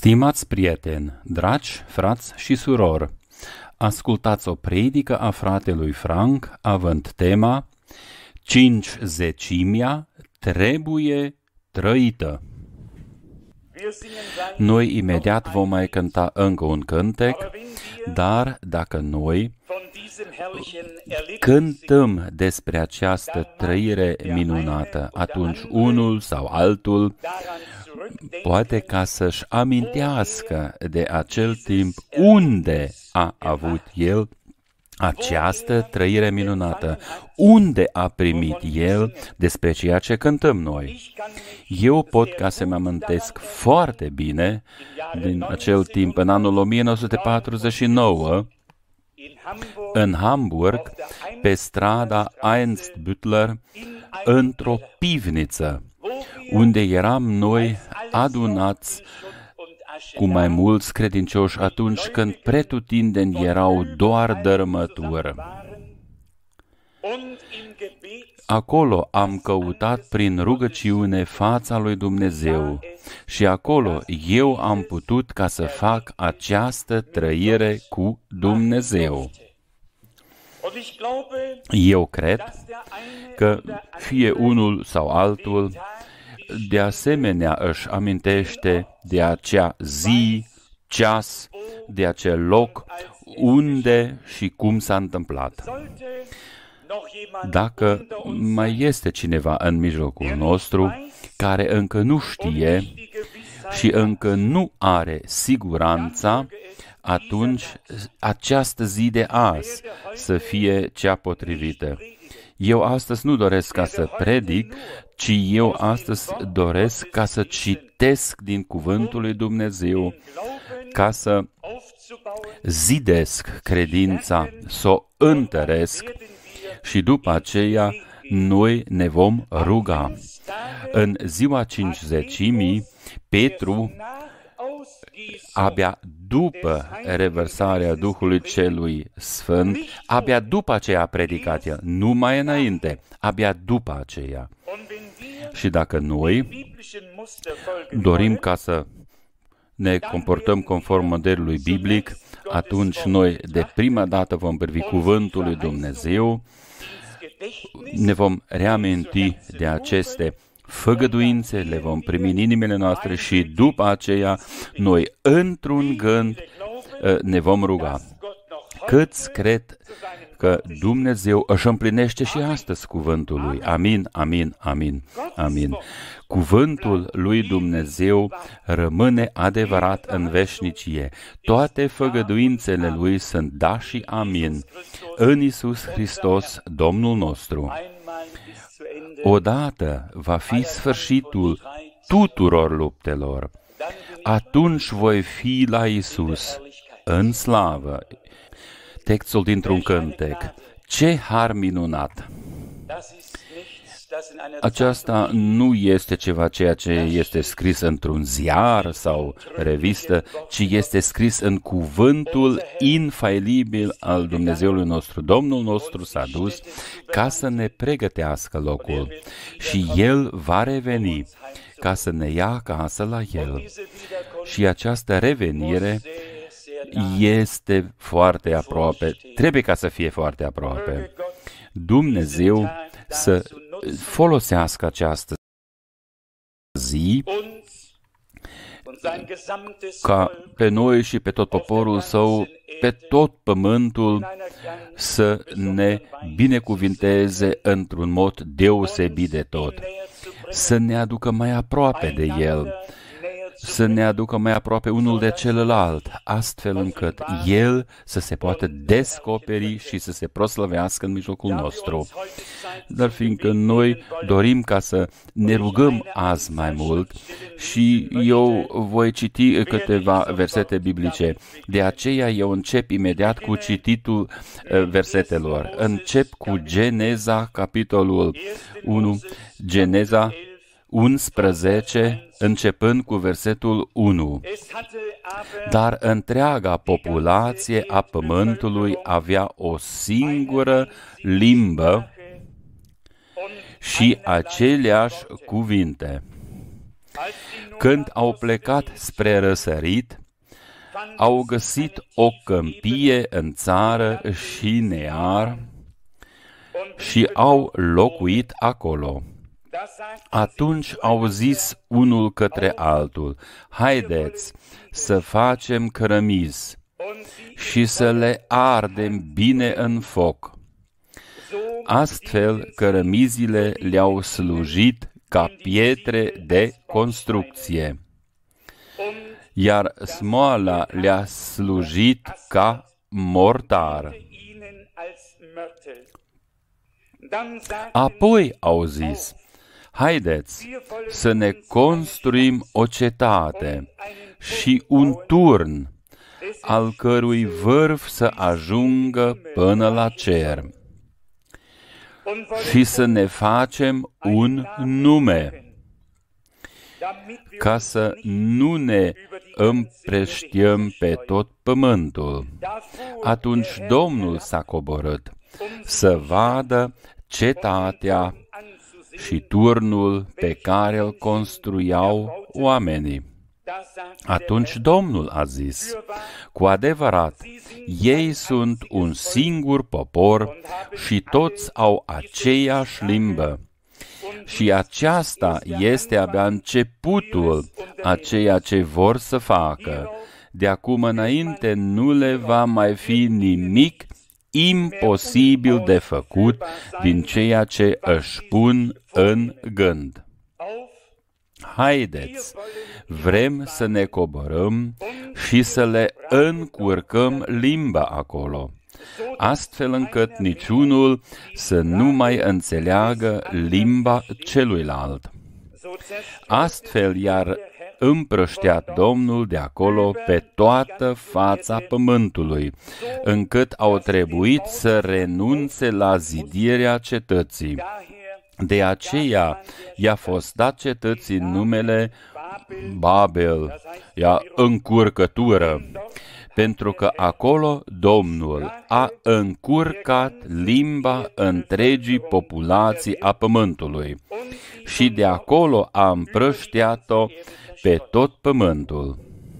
Stimați prieteni, dragi frați și surori, ascultați o predică a fratelui Frank având tema Cincizecimea trebuie trăită. Noi imediat vom mai cânta încă un cântec, dar dacă noi cântăm despre această trăire minunată, atunci unul sau altul poate ca să-și amintească de acel timp unde a avut el această trăire minunată, unde a primit el despre ceea ce cântăm noi. Eu pot ca să-mi amintesc foarte bine din acel timp, în anul 1949, în Hamburg, pe strada Ernst-Büttler, într-o pivniță, unde eram noi adunați cu mai mulți credincioși atunci când pretutindeni erau doar dărâmături. Acolo am căutat prin rugăciune fața lui Dumnezeu și acolo eu am putut ca să fac această trăire cu Dumnezeu. Eu cred că fie unul sau altul de asemenea își amintește de acea zi, ceas, de acel loc, unde și cum s-a întâmplat. Dacă mai este cineva în mijlocul nostru care încă nu știe și încă nu are siguranța, atunci această zi de azi să fie cea potrivită. Eu astăzi nu doresc ca să predic, ci eu astăzi doresc ca să citesc din Cuvântul lui Dumnezeu, ca să zidesc credința, să o întăresc și după aceea noi ne vom ruga. În ziua Cincizecimii, Petru, abia după revărsarea Duhului Celui Sfânt, abia după aceea a predicat el, nu mai înainte, abia după aceea. Și dacă noi dorim ca să ne comportăm conform modelului biblic, atunci noi de prima dată vom privi Cuvântul lui Dumnezeu, ne vom reaminti de aceste făgăduințe, le vom primi în inimile noastre și după aceea noi într-un gând ne vom ruga. Câți cred că Dumnezeu își împlinește și astăzi cuvântul lui? Amin, amin, amin, amin. Cuvântul lui Dumnezeu rămâne adevărat în veșnicie. Toate făgăduințele lui sunt da și amin. În Iisus Hristos, Domnul nostru. Odată va fi sfârșitul tuturor luptelor. Atunci voi fi la Iisus în slavă. Textul dintr-un cântec. Ce har minunat! Aceasta nu este ceva ceea ce este scris într-un ziar sau revistă, ci este scris în cuvântul infailibil al Dumnezeului nostru. Domnul nostru s-a dus ca să ne pregătească locul și El va reveni ca să ne ia acasă la El. Și această revenire este foarte aproape, trebuie ca să fie foarte aproape. Dumnezeu să folosească această zi ca pe noi și pe tot poporul Său, pe tot pământul, să ne binecuvinteze într-un mod deosebit de tot, să ne aducă mai aproape de El, să ne aducă mai aproape unul de celălalt, astfel încât El să se poată descoperi și să se proslăvească în mijlocul nostru. Dar fiindcă noi dorim ca să ne rugăm azi mai mult și eu voi citi câteva versete biblice, de aceea eu încep imediat cu cititul versetelor. Încep cu Geneza, capitolul 1, Geneza 11, începând cu versetul 1. Dar întreaga populație a pământului avea o singură limbă și aceleași cuvinte. Când au plecat spre răsărit, au găsit o câmpie în țară și Near și au locuit acolo. Atunci au zis unul către altul: haideți să facem cărămizi și să le ardem bine în foc. Astfel, cărămizile le-au slujit ca pietre de construcție, iar smoala le-a slujit ca mortar. Apoi au zis: haideți să ne construim o cetate și un turn, al cărui vârf să ajungă până la cer, și să ne facem un nume, ca să nu ne împrăștiem pe tot pământul. Atunci Domnul s-a coborât să vadă cetatea și turnul pe care îl construiau oamenii. Atunci Domnul a zis: cu adevărat, ei sunt un singur popor și toți au aceeași limbă. Și aceasta este abia începutul a ceea ce vor să facă. De acum înainte nu le va mai fi nimic imposibil de făcut din ceea ce își pun în gând. Haideți, vrem să ne coborâm și să le încurcăm limba acolo, astfel încât niciunul să nu mai înțeleagă limba celuilalt. Astfel i-ar împrăștea Domnul de acolo pe toată fața pământului, încât au trebuit să renunțe la zidirea cetății. De aceea i-a fost dat cetății numele Babel, ea încurcătură, pentru că acolo Domnul a încurcat limba întregii populații a pământului și de acolo a împrăștiat-o pe tot pământul.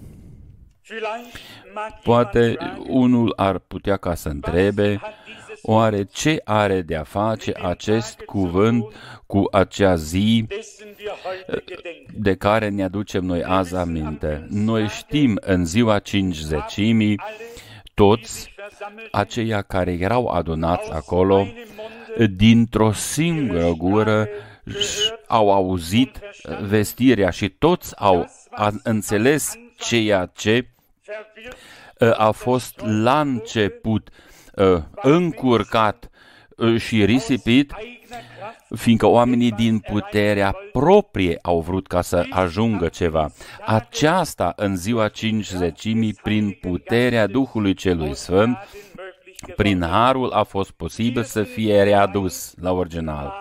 Poate unul ar putea ca să întrebe: oare ce are de-a face acest cuvânt cu acea zi de care ne aducem noi azi aminte? Noi știm, în ziua Cincizecimii, toți aceia care erau adunați acolo, dintr-o singură gură au auzit vestirea și toți au înțeles ceea ce a fost la început încurcat și risipit, fiindcă oamenii din puterea proprie au vrut ca să ajungă ceva. Aceasta în ziua Cincizecimii, prin puterea Duhului Celui Sfânt, prin harul a fost posibil să fie readus la original.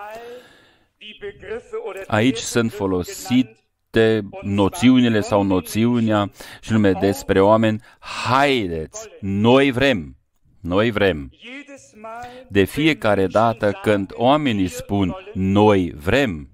Aici sunt folosite noțiunile sau noțiunea și nume despre oameni: haideți, noi vrem. Noi vrem. De fiecare dată când oamenii spun noi vrem,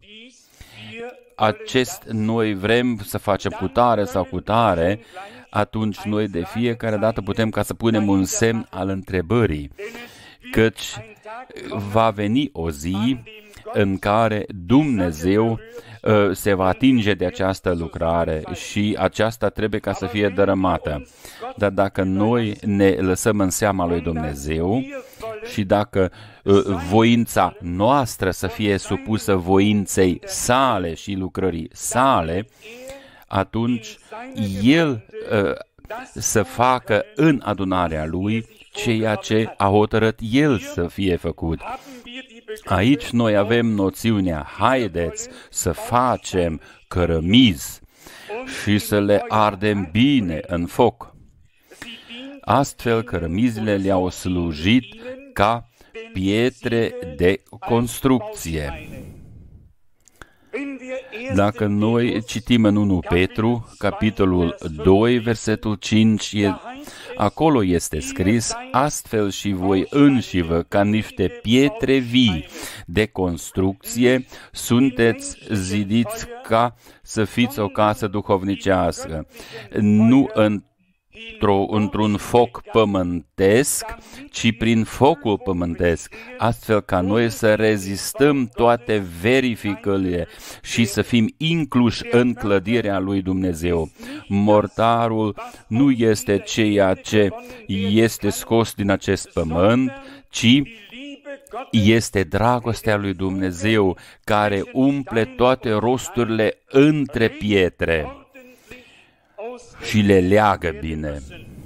acest noi vrem să facem cutare sau cutare, atunci noi de fiecare dată putem ca să punem un semn al întrebării, căci va veni o zi în care Dumnezeu se va atinge de această lucrare și aceasta trebuie ca să fie dărâmată. Dar dacă noi ne lăsăm în seama lui Dumnezeu și dacă voința noastră să fie supusă voinței sale și lucrării sale, atunci El să facă în adunarea Lui ceea ce a hotărât El să fie făcut. Aici noi avem noțiunea: haideți să facem cărămizi și să le ardem bine în foc. Astfel, cărămizile le-au slujit ca pietre de construcție. Dacă noi citim în 1 Petru, capitolul 2, versetul 5, acolo este scris: astfel și voi înșivă, ca niște pietre vii de construcție, sunteți zidiți ca să fiți o casă duhovnicească, nu într-un foc pământesc, ci prin focul pământesc, astfel ca noi să rezistăm toate verificările și să fim incluși în clădirea lui Dumnezeu. Mortarul nu este ceea ce este scos din acest pământ, ci este dragostea lui Dumnezeu care umple toate rosturile între pietre și le leagă bine.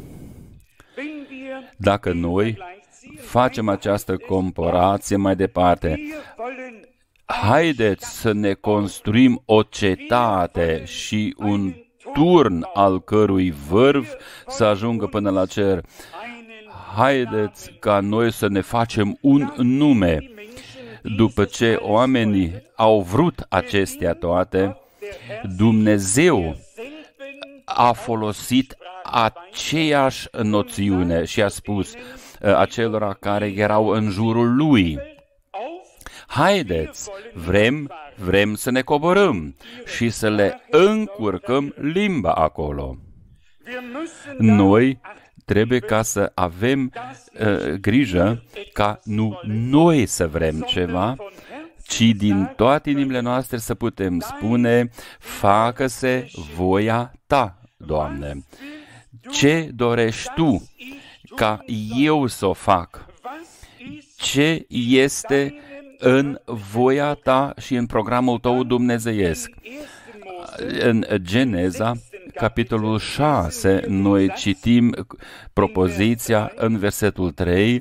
Dacă noi facem această comparație mai departe, haideți să ne construim o cetate și un turn al cărui vârf să ajungă până la cer. Haideți ca noi să ne facem un nume. După ce oamenii au vrut acestea toate, Dumnezeu a folosit aceeași noțiune și a spus acelora care erau în jurul lui: haideți, vrem să ne coborâm și să le încurcăm limba acolo. Noi trebuie ca să avem grijă ca nu noi să vrem ceva, ci din toate inimile noastre să putem spune: facă-se voia ta, Doamne. Ce dorești Tu ca eu să o fac? Ce este în voia Ta și în programul Tău dumnezeiesc? În Geneza, capitolul 6, noi citim propoziția în versetul 3.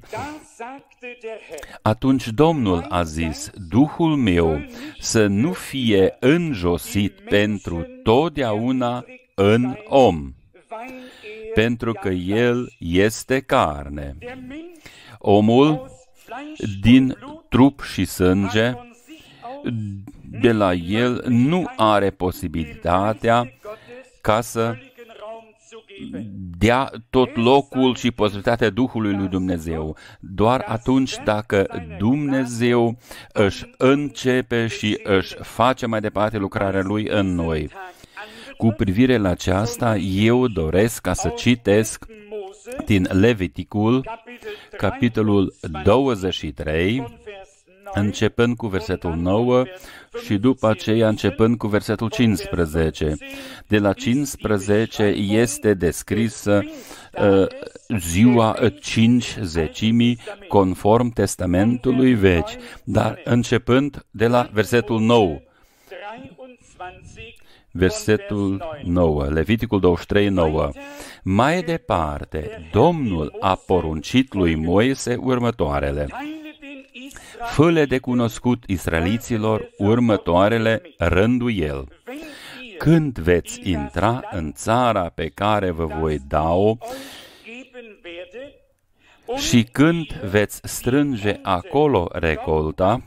Atunci Domnul a zis: Duhul meu să nu fie înjosit pentru totdeauna în om, pentru că el este carne. Omul din trup și sânge, de la el nu are posibilitatea ca să dea tot locul și posibilitatea Duhului lui Dumnezeu. Doar atunci dacă Dumnezeu își începe și își face mai departe lucrarea Lui în noi. Cu privire la aceasta, eu doresc ca să citesc din Leviticul, capitolul 23, începând cu versetul 9 și după aceea începând cu versetul 15. De la 15 este descrisă ziua Cincizecimii conform Testamentului Vechi, dar începând de la versetul 9. Versetul 9, Leviticul 23, 9. Mai departe, Domnul a poruncit lui Moise următoarele: fă-le de cunoscut israeliților următoarele rânduieli. Când veți intra în țara pe care vă voi da-o și când veți strânge acolo recolta,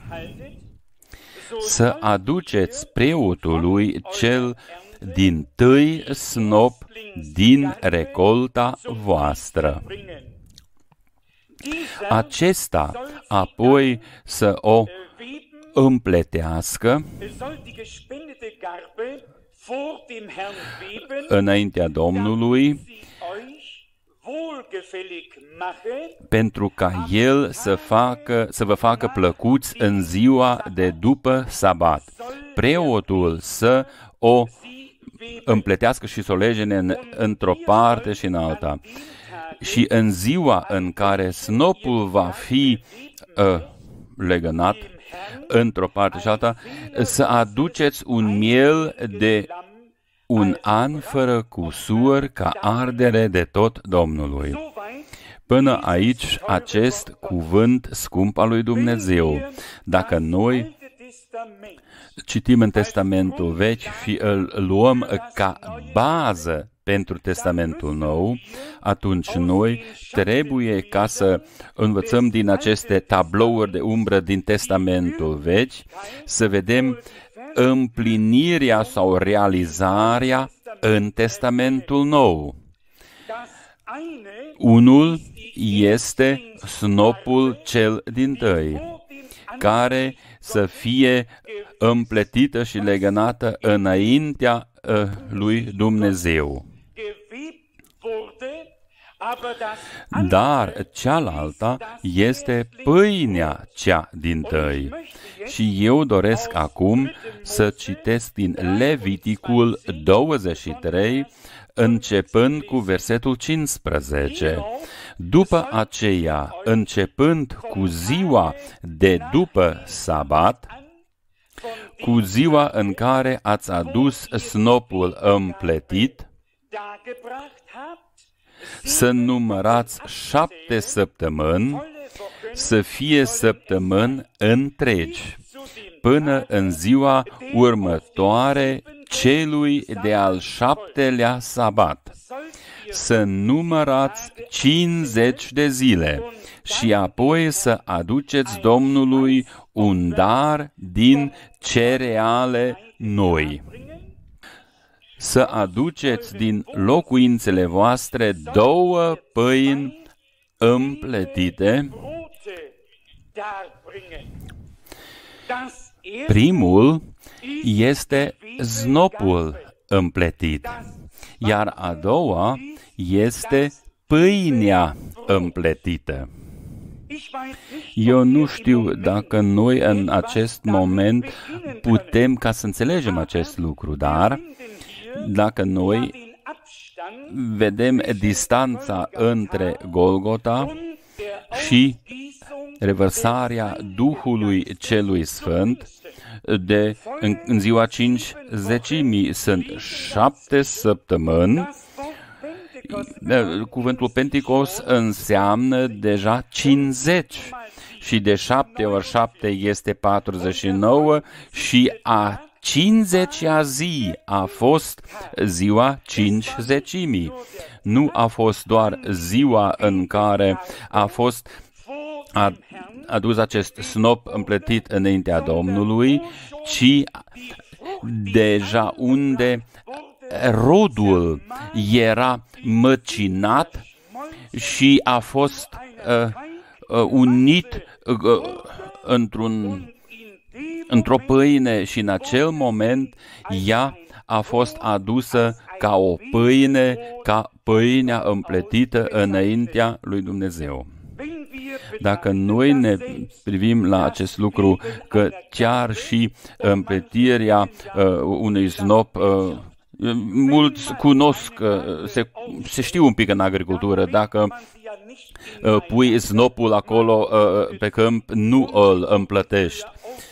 să aduceți preotului cel dintâi snop din recolta voastră. Acesta apoi să o împletească înaintea Domnului, pentru ca El să vă facă plăcuți în ziua de după sabat. Preotul să o împletească și să o legene într-o parte și în alta. Și în ziua în care snopul va fi legănat într-o parte și alta, să aduceți un miel de un an fără cusur ca ardere de tot Domnului. Până aici acest cuvânt scump al lui Dumnezeu. Dacă noi citim în Testamentul Vechi și îl luăm ca bază pentru Testamentul Nou, atunci noi trebuie ca să învățăm din aceste tablouri de umbră din Testamentul Vechi, să vedem împlinirea sau realizarea în Testamentul Nou. Unul este snopul cel dintâi, care să fie împletită și legănată înaintea lui Dumnezeu. Dar cealaltă este pâinea cea dintâi. Și eu doresc acum să citesc din Leviticul 23, începând cu versetul 15. După aceea, începând cu ziua de după sabat, cu ziua în care ați adus snopul împletit, să numărați 7 săptămâni, să fie săptămâni întregi, până în ziua următoare celui de-al 7-lea sabat. Să numărați 50 de zile și apoi să aduceți Domnului un dar din cereale noi. Să aduceți din locuințele voastre 2 pâini împletite. Primul este snopul împletit, iar a doua este pâinea împletită. Eu nu știu dacă noi în acest moment putem ca să înțelegem acest lucru, dar dacă noi vedem distanța între Golgota și revărsarea Duhului Celui Sfânt, în ziua 50 sunt 7 săptămâni. Cuvântul Pentecost înseamnă deja 50 și de 7 ori 7 este 49 și a 50-a zi a fost ziua 50. Nu a fost doar ziua în care a fost adus acest snop împletit înaintea Domnului, ci deja unde rodul era măcinat și a fost unit într-o pâine și în acel moment ea a fost adusă ca o pâine, ca pâinea împletită înaintea lui Dumnezeu. Dacă noi ne privim la acest lucru, că chiar și împletirea unui snop, mulți cunosc, se știu un pic în agricultură, dacă pui snopul acolo pe câmp, nu îl împlătești.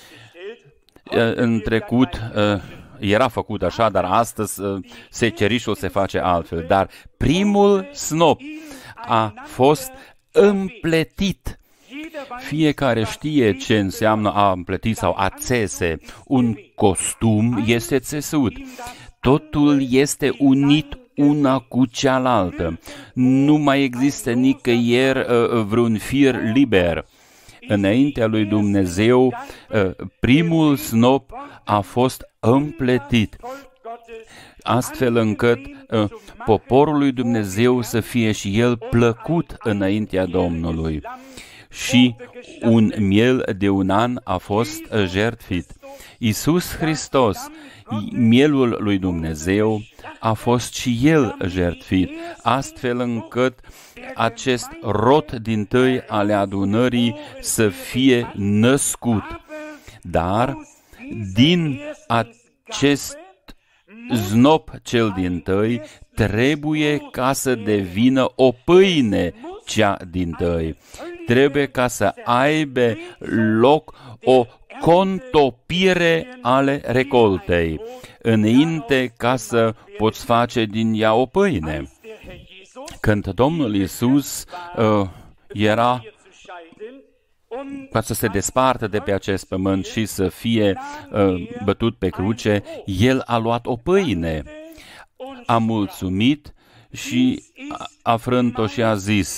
În trecut era făcut așa, dar astăzi secerișul se face altfel. Dar primul snop a fost împletit. Fiecare știe ce înseamnă a împleti sau a țese. Un costum este țesut. Totul este unit una cu cealaltă. Nu mai există nicăieri vreun fir liber. Înaintea lui Dumnezeu, primul snop a fost împletit, astfel încât poporul lui Dumnezeu să fie și el plăcut înaintea Domnului. Și un miel de un an a fost jertfit. Iisus Hristos, mielul lui Dumnezeu, a fost și el jertfit, astfel încât acest rod dintâi ale adunării să fie născut. Dar din acest znop cel dintâi trebuie ca să devină o pâine cea dintâi. Trebuie ca să aibă loc o contopire ale recoltei, înainte ca să poți face din ea o pâine. Când Domnul Iisus era ca să se despartă de pe acest pământ și să fie bătut pe cruce, El a luat o pâine, a mulțumit și a frânt-o și a zis: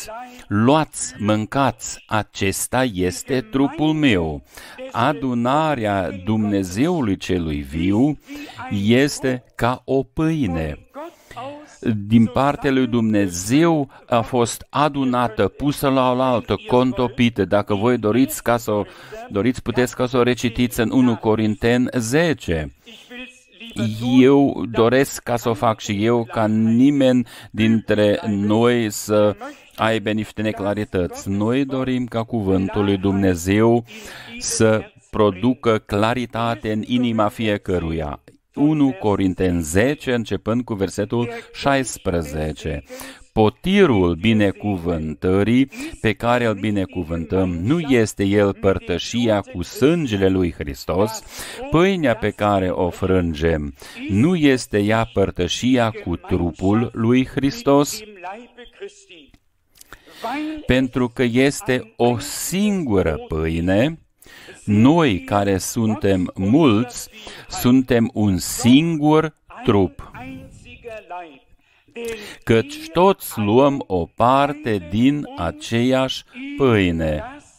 luați, mâncați, acesta este trupul meu. Adunarea Dumnezeului celui viu este ca o pâine. Din partea lui Dumnezeu a fost adunată, pusă la oaltă, contopită. Dacă voi doriți, puteți ca să o recitiți în 1 Corinteni 10. Eu doresc ca să o fac și eu, ca nimeni dintre noi să aibă niște neclarități. Noi dorim ca cuvântul lui Dumnezeu să producă claritate în inima fiecăruia. 1 Corinteni 10, începând cu versetul 16. Potirul binecuvântării pe care îl binecuvântăm nu este el părtășia cu sângele lui Hristos, pâinea pe care o frângem nu este ea părtășia cu trupul lui Hristos, pentru că este o singură pâine. Noi care suntem mulți, suntem un singur trup, căci toți luăm o parte din aceeași pâine.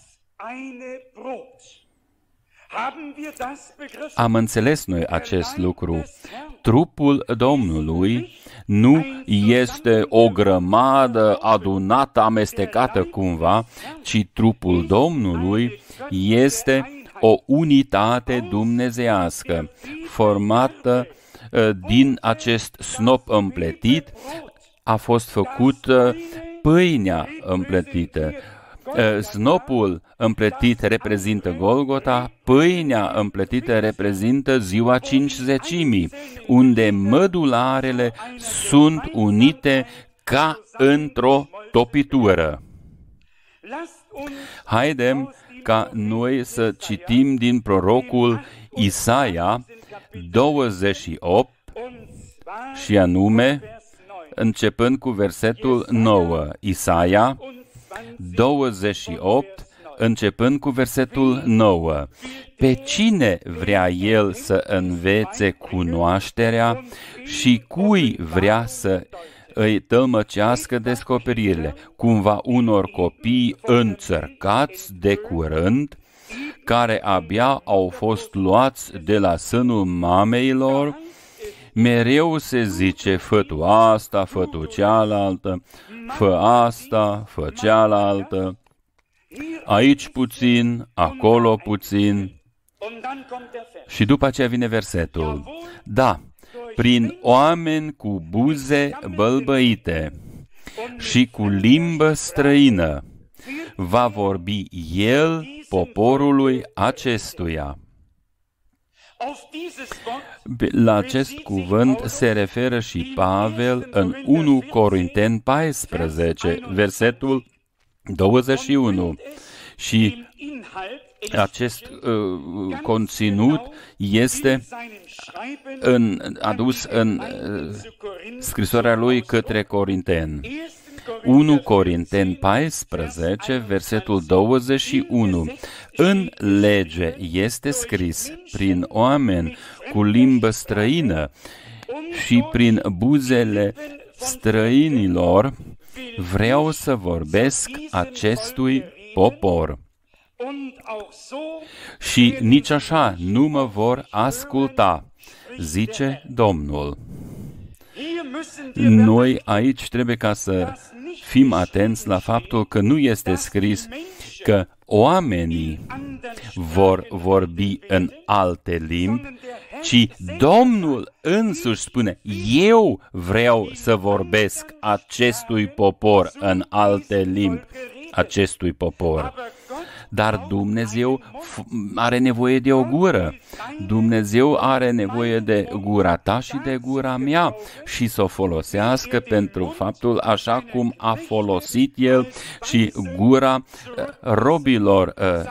Am înțeles noi acest lucru. Trupul Domnului nu este o grămadă adunată, amestecată cumva, ci trupul Domnului este o unitate dumnezeiască, formată din acest snop împletit, a fost făcută pâinea împletită. Snopul împletit reprezintă Golgota, pâinea împletită reprezintă ziua Cincizecimii, unde mădularele sunt unite ca într-o topitură. Haidem ca noi să citim din prorocul Isaia 28 și anume începând cu versetul 9. Isaia 28 începând cu versetul 9. Pe cine vrea el să învețe cunoașterea și cui vrea să îi tălmăcească descoperirile? Cumva unor copii înțărcați de curând, care abia au fost luați de la sânul mamei lor. Mereu se zice, fă tu asta, fă tu cealaltă, fă asta, fă cealaltă, aici puțin, acolo puțin. Și după aceea vine versetul. Da, prin oameni cu buze bălbăite și cu limbă străină va vorbi el poporului acestuia. La acest cuvânt se referă și Pavel în 1 Corinteni 14, versetul 21. Și acest conținut este adus în scrisoarea lui către Corinteni. 1 Corinteni 14, versetul 21. În lege este scris, prin oameni cu limbă străină și prin buzele străinilor vreau să vorbesc acestui popor. Și nici așa nu mă vor asculta, zice Domnul. Noi aici trebuie ca să fim atenți la faptul că nu este scris că oamenii vor vorbi în alte limbi, ci Domnul însuși spune, eu vreau să vorbesc acestui popor în alte limbi, acestui popor. Dar Dumnezeu are nevoie de o gură. Dumnezeu are nevoie de gura ta și de gura mea și să o folosească pentru faptul așa cum a folosit El și gura robilor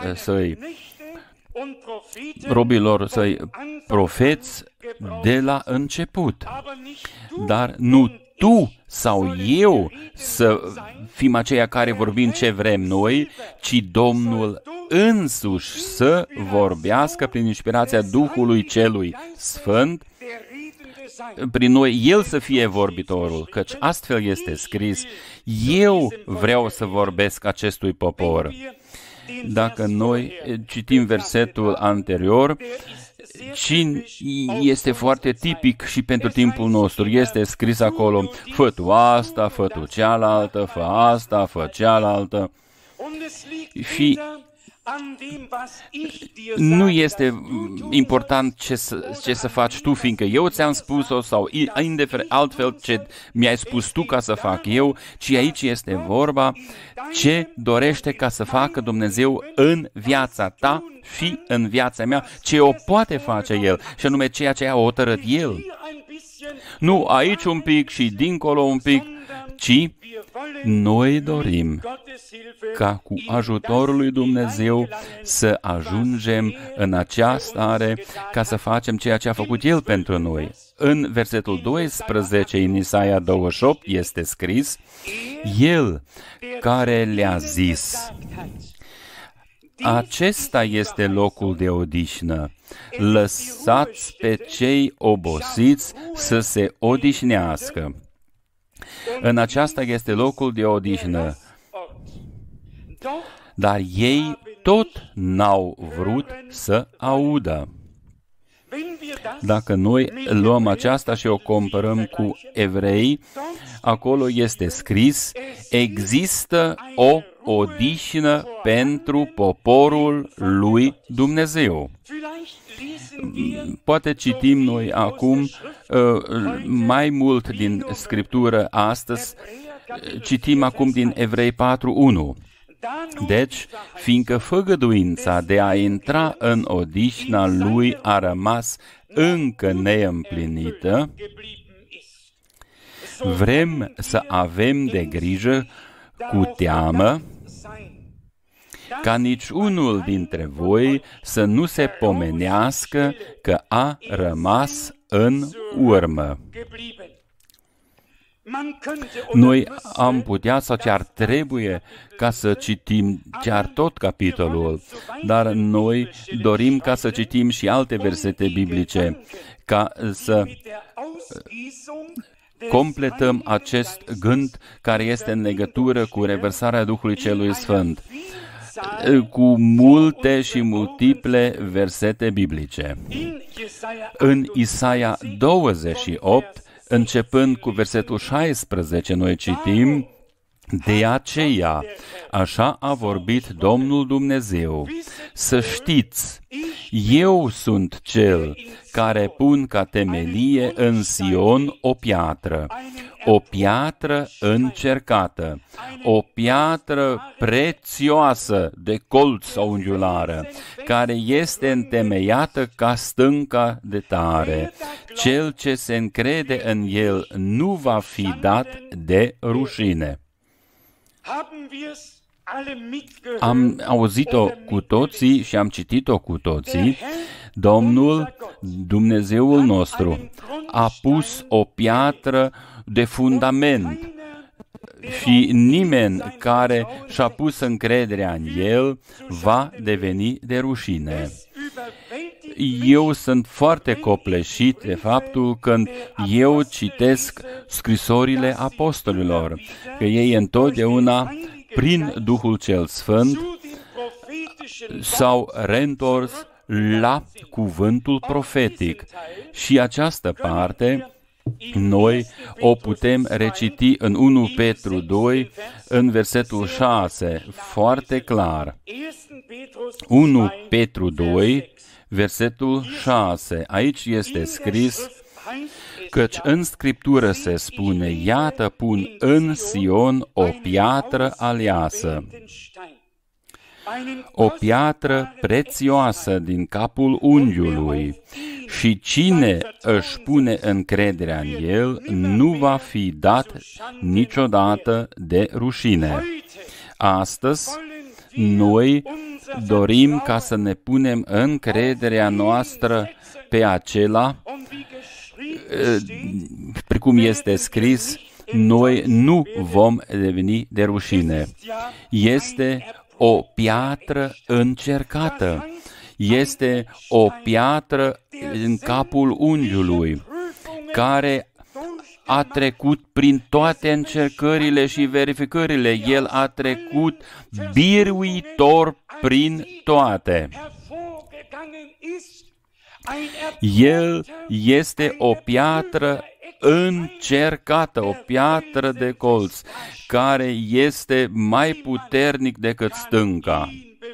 săi profeți de la început. Dar nu tu sau eu să fim aceia care vorbim ce vrem noi, ci Domnul însuși să vorbească prin inspirația Duhului Celui Sfânt, prin noi El să fie vorbitorul, căci astfel este scris, eu vreau să vorbesc acestui popor. Dacă noi citim versetul anterior, este foarte tipic și pentru timpul nostru. Este scris acolo, fă tu asta, fă tu cealaltă, fă asta, fă cealaltă. Și nu este important ce să faci tu, fiindcă eu ți-am spus-o, sau indiferent altfel ce mi-ai spus tu ca să fac eu, ci aici este vorba ce dorește ca să facă Dumnezeu în viața ta și în viața mea, ce o poate face El, și anume ceea ce a hotărât El. Nu aici un pic și dincolo un pic, ci noi dorim ca cu ajutorul lui Dumnezeu să ajungem în acea stare ca să facem ceea ce a făcut El pentru noi. În versetul 12, în Isaia 28, este scris, El care le-a zis, acesta este locul de odihnă, lăsați pe cei obosiți să se odihnească. În aceasta este locul de odihnă, dar ei tot n-au vrut să audă. Dacă noi luăm aceasta și o comparăm cu evrei, acolo este scris, există o odihnă pentru poporul lui Dumnezeu. Poate citim noi acum mai mult din Scriptură astăzi, citim acum din Evrei 4:1. Deci, fiindcă făgăduința de a intra în odihna lui a rămas încă neîmplinită, vrem să avem de grijă cu teamă ca niciunul dintre voi să nu se pomenească că a rămas în urmă. Noi am putea sau chiar trebuie ca să citim chiar tot capitolul, dar noi dorim ca să citim și alte versete biblice, ca să completăm acest gând care este în legătură cu revărsarea Duhului Celui Sfânt, cu multe și multiple versete biblice. În Isaia 28, începând cu versetul 16, noi citim, de aceea, așa a vorbit Domnul Dumnezeu, să știți, eu sunt Cel care pun ca temelie în Sion o piatră încercată, o piatră prețioasă de colț sau unghiulară, care este întemeiată ca stânca de tare. Cel ce se încrede în El nu va fi dat de rușine. Am auzit-o cu toții și am citit-o cu toții. Domnul, Dumnezeul nostru, a pus o piatră de fundament și nimeni care și-a pus încrederea în El va deveni de rușine. Eu sunt foarte copleșit de faptul când eu citesc scrisorile apostolilor, că ei întotdeauna, prin Duhul cel Sfânt, s-au reîntors la cuvântul profetic. Și această parte noi o putem reciti în 1 Petru 2, în versetul 6, foarte clar. 1 Petru 2, versetul 6. Aici este scris, căci în Scriptură se spune, iată pun în Sion o piatră aleasă, o piatră prețioasă din capul unghiului, și cine își pune încrederea în El nu va fi dat niciodată de rușine. Astăzi, noi dorim ca să ne punem încrederea noastră pe acela, precum este scris, noi nu vom deveni de rușine. Este o piatră încercată. Este o piatră în capul unghiului, care a trecut prin toate încercările și verificările. El a trecut biruitor prin toate. El este o piatră încercată, o piatră de colț, care este mai puternic decât stânca.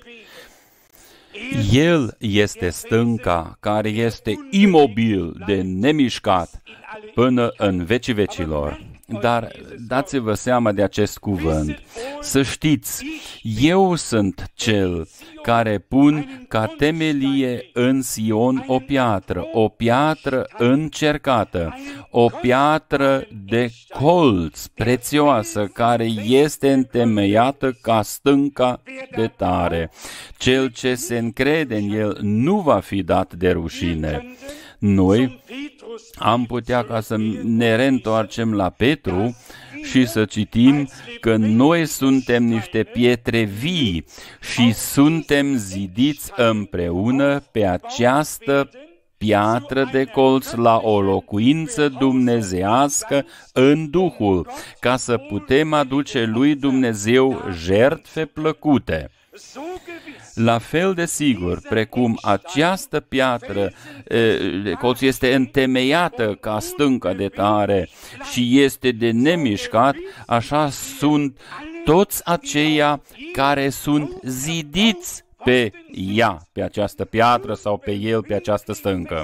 El este stânca care este imobil, de nemișcat, până în vecii vecilor. Dar dați-vă seama de acest cuvânt. Să știți, eu sunt cel care pun ca temelie în Sion o piatră încercată, o piatră de colț prețioasă, care este întemeiată ca stânca de tare. Cel ce se încrede în el nu va fi dat de rușine. Noi am putea ca să ne reîntoarcem la Petru și să citim că noi suntem niște pietre vii și suntem zidiți împreună pe această piatră de colț la o locuință dumnezeiască în Duhul, ca să putem aduce lui Dumnezeu jertfe plăcute. La fel de sigur, precum această piatră de colț este întemeiată ca stânca de tare și este de nemișcat, așa sunt toți aceia care sunt zidiți pe ea, pe această piatră sau pe el, pe această stâncă.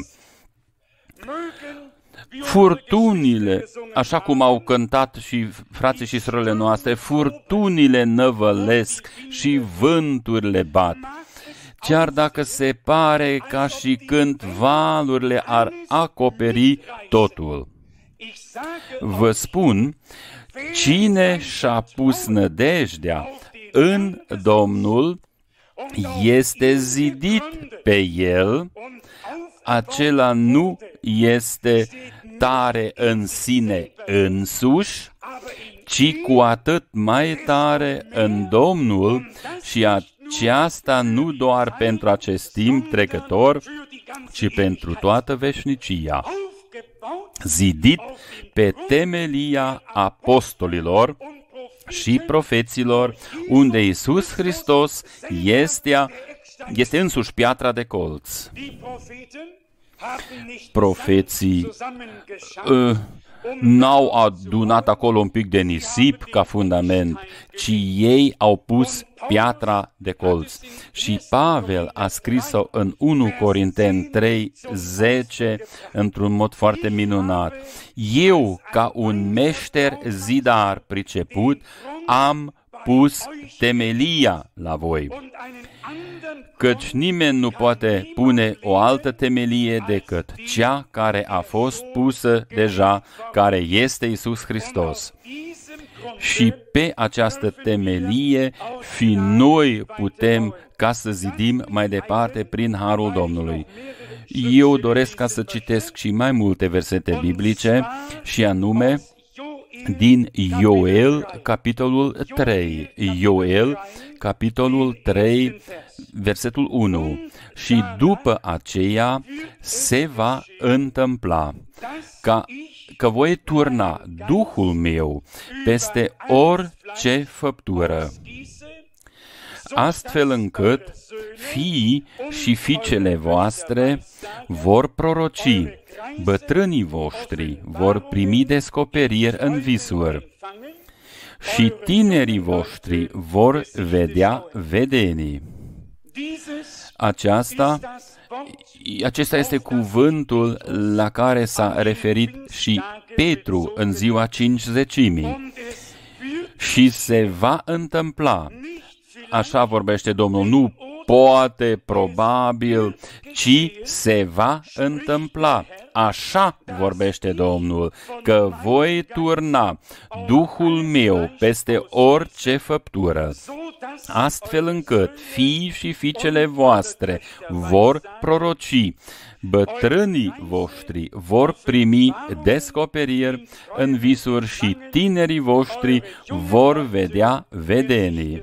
Furtunile, așa cum au cântat și frații și surorile noastre, furtunile năvălesc și vânturile bat. Chiar dacă se pare ca și când valurile ar acoperi totul. Vă spun, cine și-a pus nădejdea în Domnul este zidit pe El, acela nu este tare în sine însuși, ci cu atât mai tare în Domnul, și aceasta nu doar pentru acest timp trecător, ci pentru toată veșnicia. Zidit pe temelia apostolilor și profeților, unde Iisus Hristos este însuși piatra de colț. Profeții n-au adunat acolo un pic de nisip ca fundament, ci ei au pus piatra de colț. Și Pavel a scris-o în 1 Corinteni 3:10 într-un mod foarte minunat. Eu, ca un meșter zidar priceput, am pus temelia la voi, căci nimeni nu poate pune o altă temelie decât cea care a fost pusă deja, care este Iisus Hristos. Și pe această temelie fi noi putem ca să zidim mai departe prin harul Domnului. Eu doresc ca să citesc și mai multe versete biblice, și anume din Ioel, capitolul 3. Ioel, capitolul 3, versetul 1. Și după aceea se va întâmpla că voi turna Duhul meu peste orice făptură, astfel încât fiii și fiicele voastre vor proroci, bătrânii voștri vor primi descoperiri în visuri și tinerii voștri vor vedea vedenii. Acesta este cuvântul la care s-a referit și Petru în ziua Cincizecimii. Și se va întâmpla, așa vorbește Domnul, nu poate, probabil, ci se va întâmpla. Așa vorbește Domnul, că voi turna Duhul meu peste orice făptură, astfel încât fiii și fiicele voastre vor proroci, bătrânii voștri vor primi descoperiri în visuri și tinerii voștri vor vedea vedenii.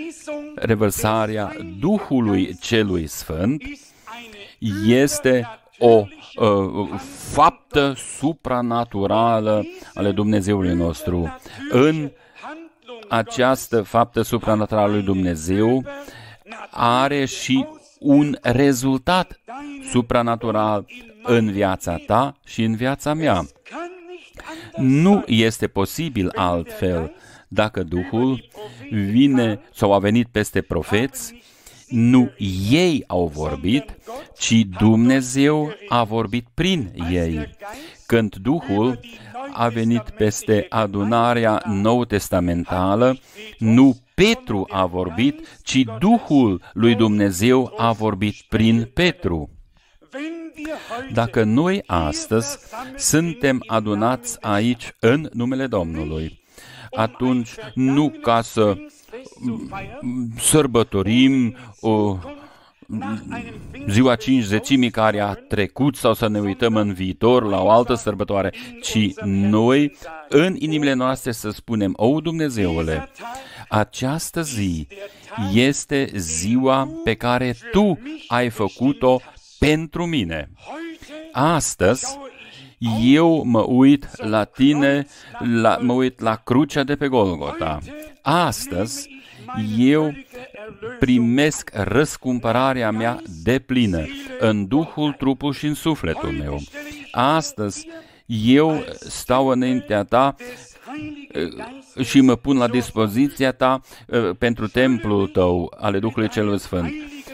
Revărsarea Duhului Celui Sfânt este o faptă supranaturală ale Dumnezeului nostru. În această faptă supranaturală lui Dumnezeu are și un rezultat supranatural în viața ta și în viața mea. Nu este posibil altfel. Dacă Duhul vine sau a venit peste profeți, nu ei au vorbit, ci Dumnezeu a vorbit prin ei. Când Duhul a venit peste adunarea nou-testamentală, nu Petru a vorbit, ci Duhul lui Dumnezeu a vorbit prin Petru. Dacă noi astăzi suntem adunați aici în numele Domnului, atunci nu ca să sărbătorim ziua Cincizecimii care a trecut sau să ne uităm în viitor la o altă sărbătoare, ci noi în inimile noastre să spunem: O, Dumnezeule, această zi este ziua pe care Tu ai făcut-o pentru mine. Astăzi eu mă uit la Tine, mă uit la crucea de pe Golgota. Astăzi eu primesc răscumpărarea mea deplină în Duhul, trupul și în sufletul meu. Astăzi eu stau înaintea Ta și mă pun la dispoziția Ta pentru templul Tău, ale Duhului Celui Sfânt.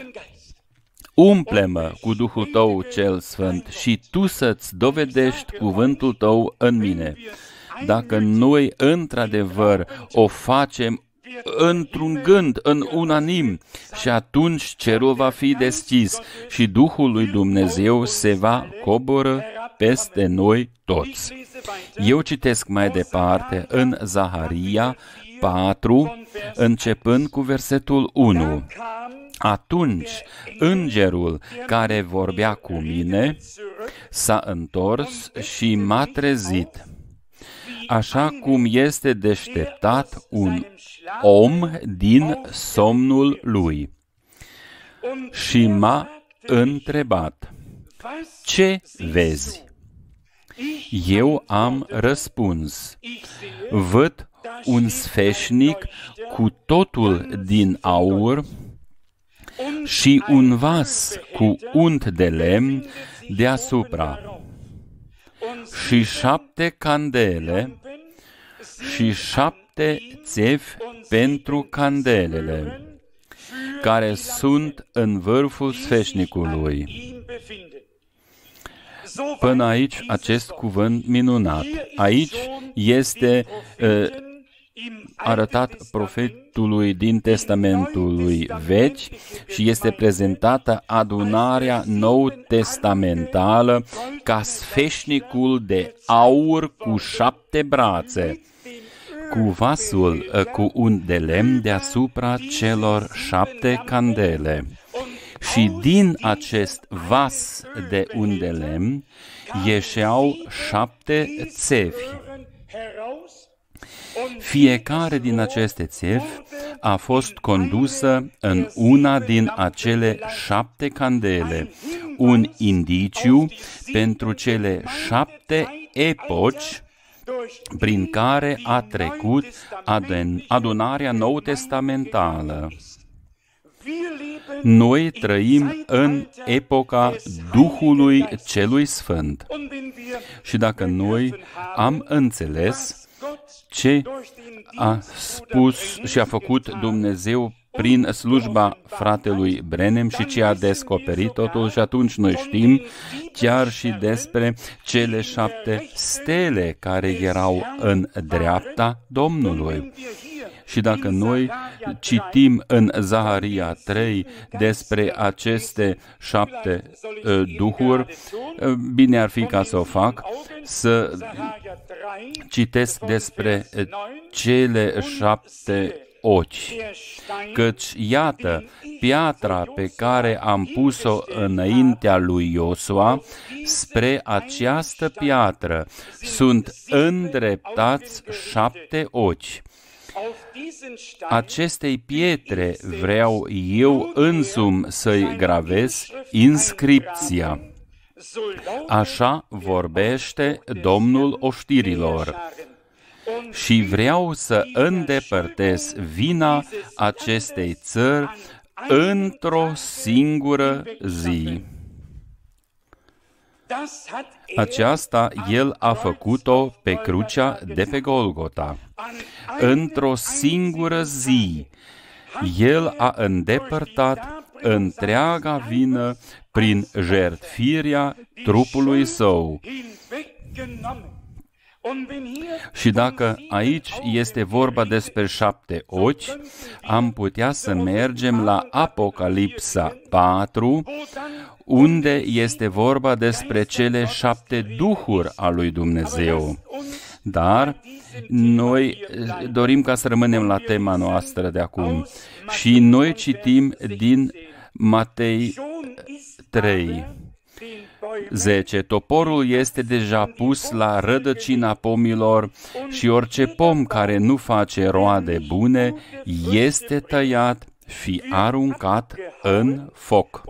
Umple-mă cu Duhul Tău cel Sfânt și Tu să-ți dovedești cuvântul Tău în mine. Dacă noi într-adevăr o facem într-un gând, în unanim, și atunci cerul va fi deschis și Duhul lui Dumnezeu se va coborî peste noi toți. Eu citesc mai departe în Zaharia 4, începând cu versetul 1. Atunci îngerul care vorbea cu mine s-a întors și m-a trezit, așa cum este deșteptat un om din somnul lui. Și m-a întrebat: ce vezi? Eu am răspuns: văd un sfeșnic cu totul din aur și un vas cu unt de lemn deasupra, și 7 candele și 7 țevi pentru candelele, care sunt în vârful sfeșnicului. Până aici acest cuvânt minunat. Aici este arătat profetului din Testamentului Vechi și este prezentată adunarea nou-testamentală ca sfeșnicul de aur cu 7 brațe, cu vasul cu unt de lemn deasupra celor 7 candele. Și din acest vas de unt de lemn ieșeau 7 țevi. Fiecare din aceste țevi a fost condusă în una din acele 7 candele, un indiciu pentru cele 7 epoci prin care a trecut adunarea nou-testamentală. Noi trăim în epoca Duhului Celui Sfânt. Și dacă noi am înțeles ce a spus și a făcut Dumnezeu prin slujba fratelui Branham și ce a descoperit totul, și atunci noi știm chiar și despre cele 7 stele care erau în dreapta Domnului. Și dacă noi citim în Zaharia 3 despre aceste 7 duhuri, bine ar fi ca să o fac, să citesc despre cele 7 ochi. Căci, iată, piatra pe care am pus-o înaintea lui Iosua, spre această piatră sunt îndreptați 7 ochi. Acestei pietre vreau eu însumi să-i gravez inscripția. Așa vorbește Domnul oștirilor. Și vreau să îndepărtez vina acestei țări într-o singură zi. Aceasta El a făcut-o pe crucea de pe Golgota. Într-o singură zi, El a îndepărtat întreaga vină prin jertfirea trupului Său. Și dacă aici este vorba despre 7 ochi, am putea să mergem la Apocalipsa 4, unde este vorba despre cele 7 duhuri a lui Dumnezeu. Dar noi dorim ca să rămânem la tema noastră de acum. Și noi citim din Matei 3. 10. Toporul este deja pus la rădăcina pomilor și orice pom care nu face roade bune este tăiat și aruncat în foc.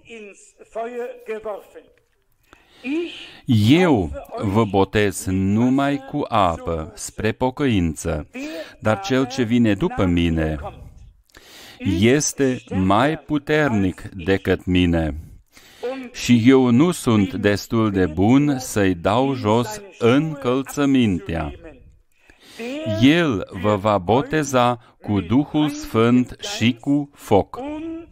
Eu vă botez numai cu apă spre pocăință, dar cel ce vine după mine este mai puternic decât mine. Și eu nu sunt destul de bun să-i dau jos încălțămintea. El vă va boteza cu Duhul Sfânt și cu foc.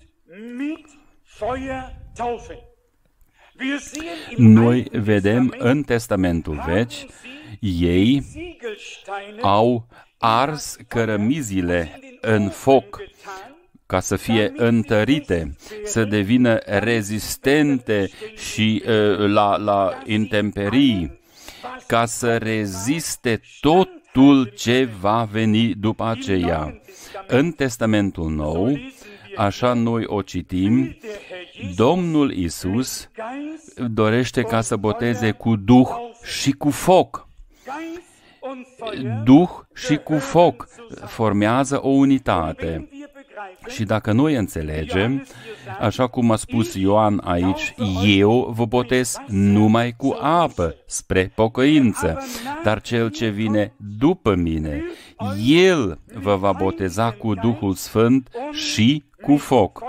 Noi vedem în Testamentul Vechi, ei au ars cărămizile în foc ca să fie întărite, să devină rezistente și la intemperii, ca să reziste totul ce va veni după aceea. În Testamentul Nou, așa noi o citim, Domnul Iisus dorește ca să boteze cu Duh și cu foc. Duh și cu foc formează o unitate. Și dacă noi înțelegem, așa cum a spus Ioan aici, eu vă botez numai cu apă spre pocăință, dar cel ce vine după mine, El vă va boteza cu Duhul Sfânt și cu foc.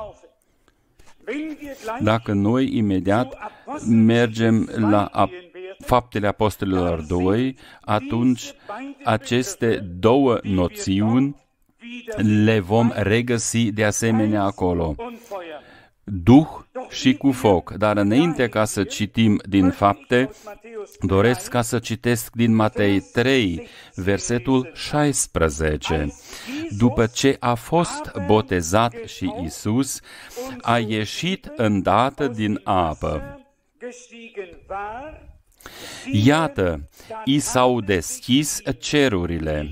Dacă noi imediat mergem la Faptele Apostolilor 2, atunci aceste două noțiuni le vom regăsi de asemenea acolo. Duh și cu foc. Dar înainte ca să citim din Fapte, doresc ca să citesc din Matei 3, versetul 16. După ce a fost botezat și Iisus, a ieșit îndată din apă. Iată, i s-au deschis cerurile.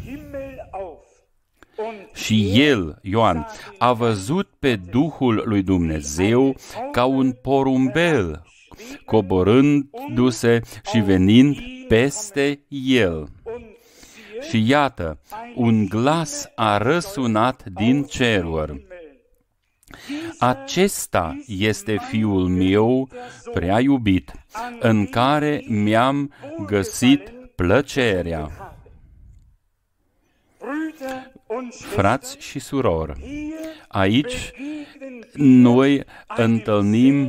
Și el, Ioan, a văzut pe Duhul lui Dumnezeu ca un porumbel, coborându-se și venind peste el. Și iată, un glas a răsunat din ceruri. Acesta este Fiul meu prea iubit, în care mi-am găsit plăcerea. Frați și surori, aici noi întâlnim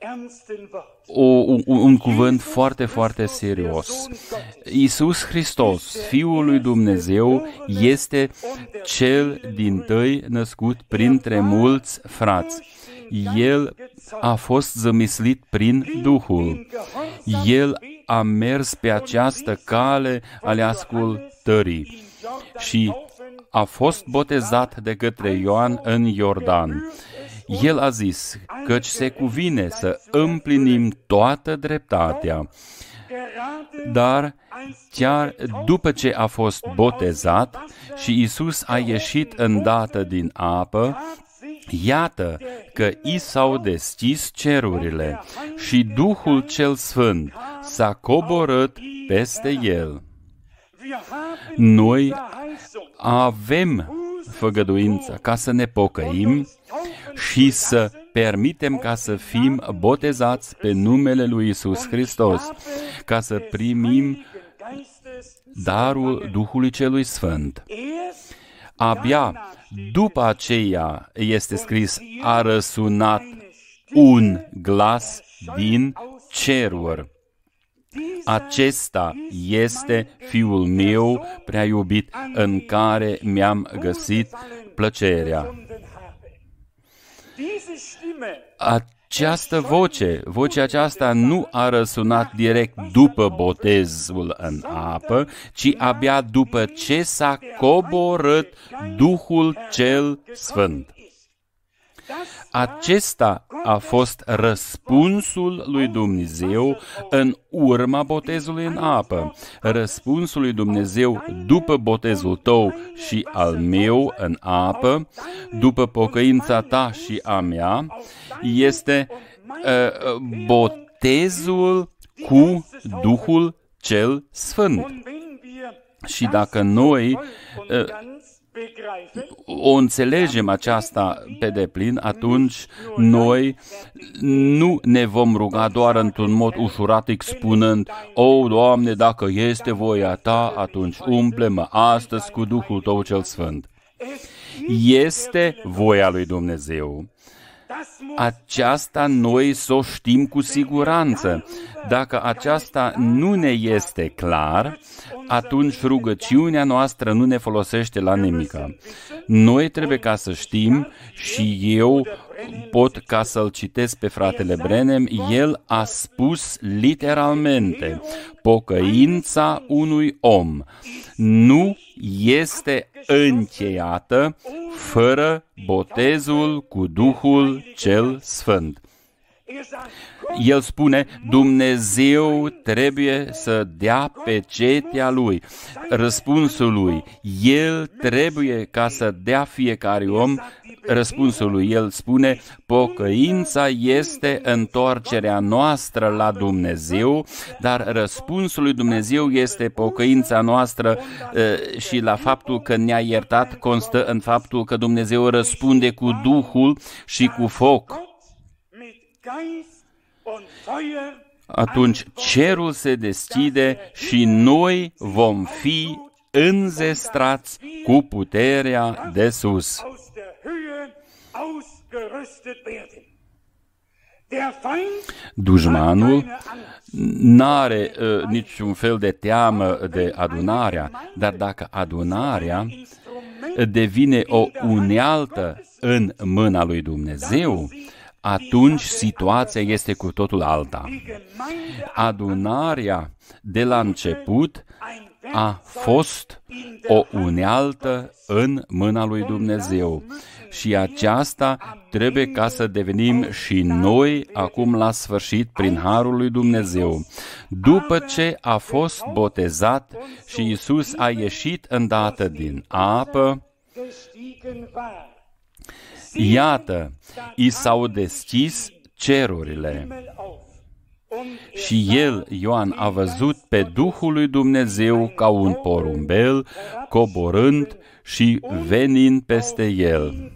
un cuvânt foarte, foarte serios. Iisus Hristos, Fiul lui Dumnezeu, este cel dintâi născut printre mulți frați. El a fost zămislit prin Duhul. El a mers pe această cale ale ascultării și a fost botezat de către Ioan în Iordan. El a zis, căci se cuvine să împlinim toată dreptatea. Dar chiar după ce a fost botezat și Iisus a ieșit îndată din apă, iată că i s-au deschis cerurile și Duhul cel Sfânt s-a coborât peste el. Noi avem făgăduința ca să ne pocăim și să permitem ca să fim botezați pe numele lui Iisus Hristos, ca să primim darul Duhului Celui Sfânt. Abia după aceea este scris, a răsunat un glas din ceruri. Acesta este Fiul meu prea iubit, în care mi-am găsit plăcerea. Această vocea aceasta nu a răsunat direct după botezul în apă, ci abia după ce s-a coborât Duhul cel Sfânt. Acesta a fost răspunsul lui Dumnezeu în urma botezului în apă. Răspunsul lui Dumnezeu după botezul tău și al meu în apă, după pocăința ta și a mea, este botezul cu Duhul cel Sfânt. Și dacă noi o înțelegem aceasta pe deplin, atunci noi nu ne vom ruga doar într-un mod ușuratic spunând, o, Doamne, dacă este voia Ta, atunci umple-mă astăzi cu Duhul Tău cel Sfânt. Este voia lui Dumnezeu. Aceasta noi să o știm cu siguranță. Dacă aceasta nu ne este clar, atunci rugăciunea noastră nu ne folosește la nimica. Noi trebuie ca să știm, și eu pot ca să-l citesc pe fratele Branham, el a spus literalmente, pocăința unui om nu este încheiată fără botezul cu Duhul cel Sfânt. El spune, Dumnezeu trebuie să dea pecetea Lui, răspunsul Lui. El trebuie ca să dea fiecare om răspunsul Lui. El spune, pocăința este întoarcerea noastră la Dumnezeu, dar răspunsul lui Dumnezeu este pocăința noastră și la faptul că ne-a iertat constă în faptul că Dumnezeu răspunde cu Duhul și cu foc. Atunci cerul se deschide și noi vom fi înzestrați cu puterea de sus. Dușmanul n-are niciun fel de teamă de adunarea, dar dacă adunarea devine o unealtă în mâna lui Dumnezeu, atunci situația este cu totul alta. Adunarea de la început a fost o unealtă în mâna lui Dumnezeu. Și aceasta trebuie ca să devenim și noi acum la sfârșit prin harul lui Dumnezeu. După ce a fost botezat și Iisus a ieșit îndată din apă, iată, i s-au deschis cerurile. Și el, Ioan, a văzut pe Duhul lui Dumnezeu ca un porumbel, coborând și venind peste el.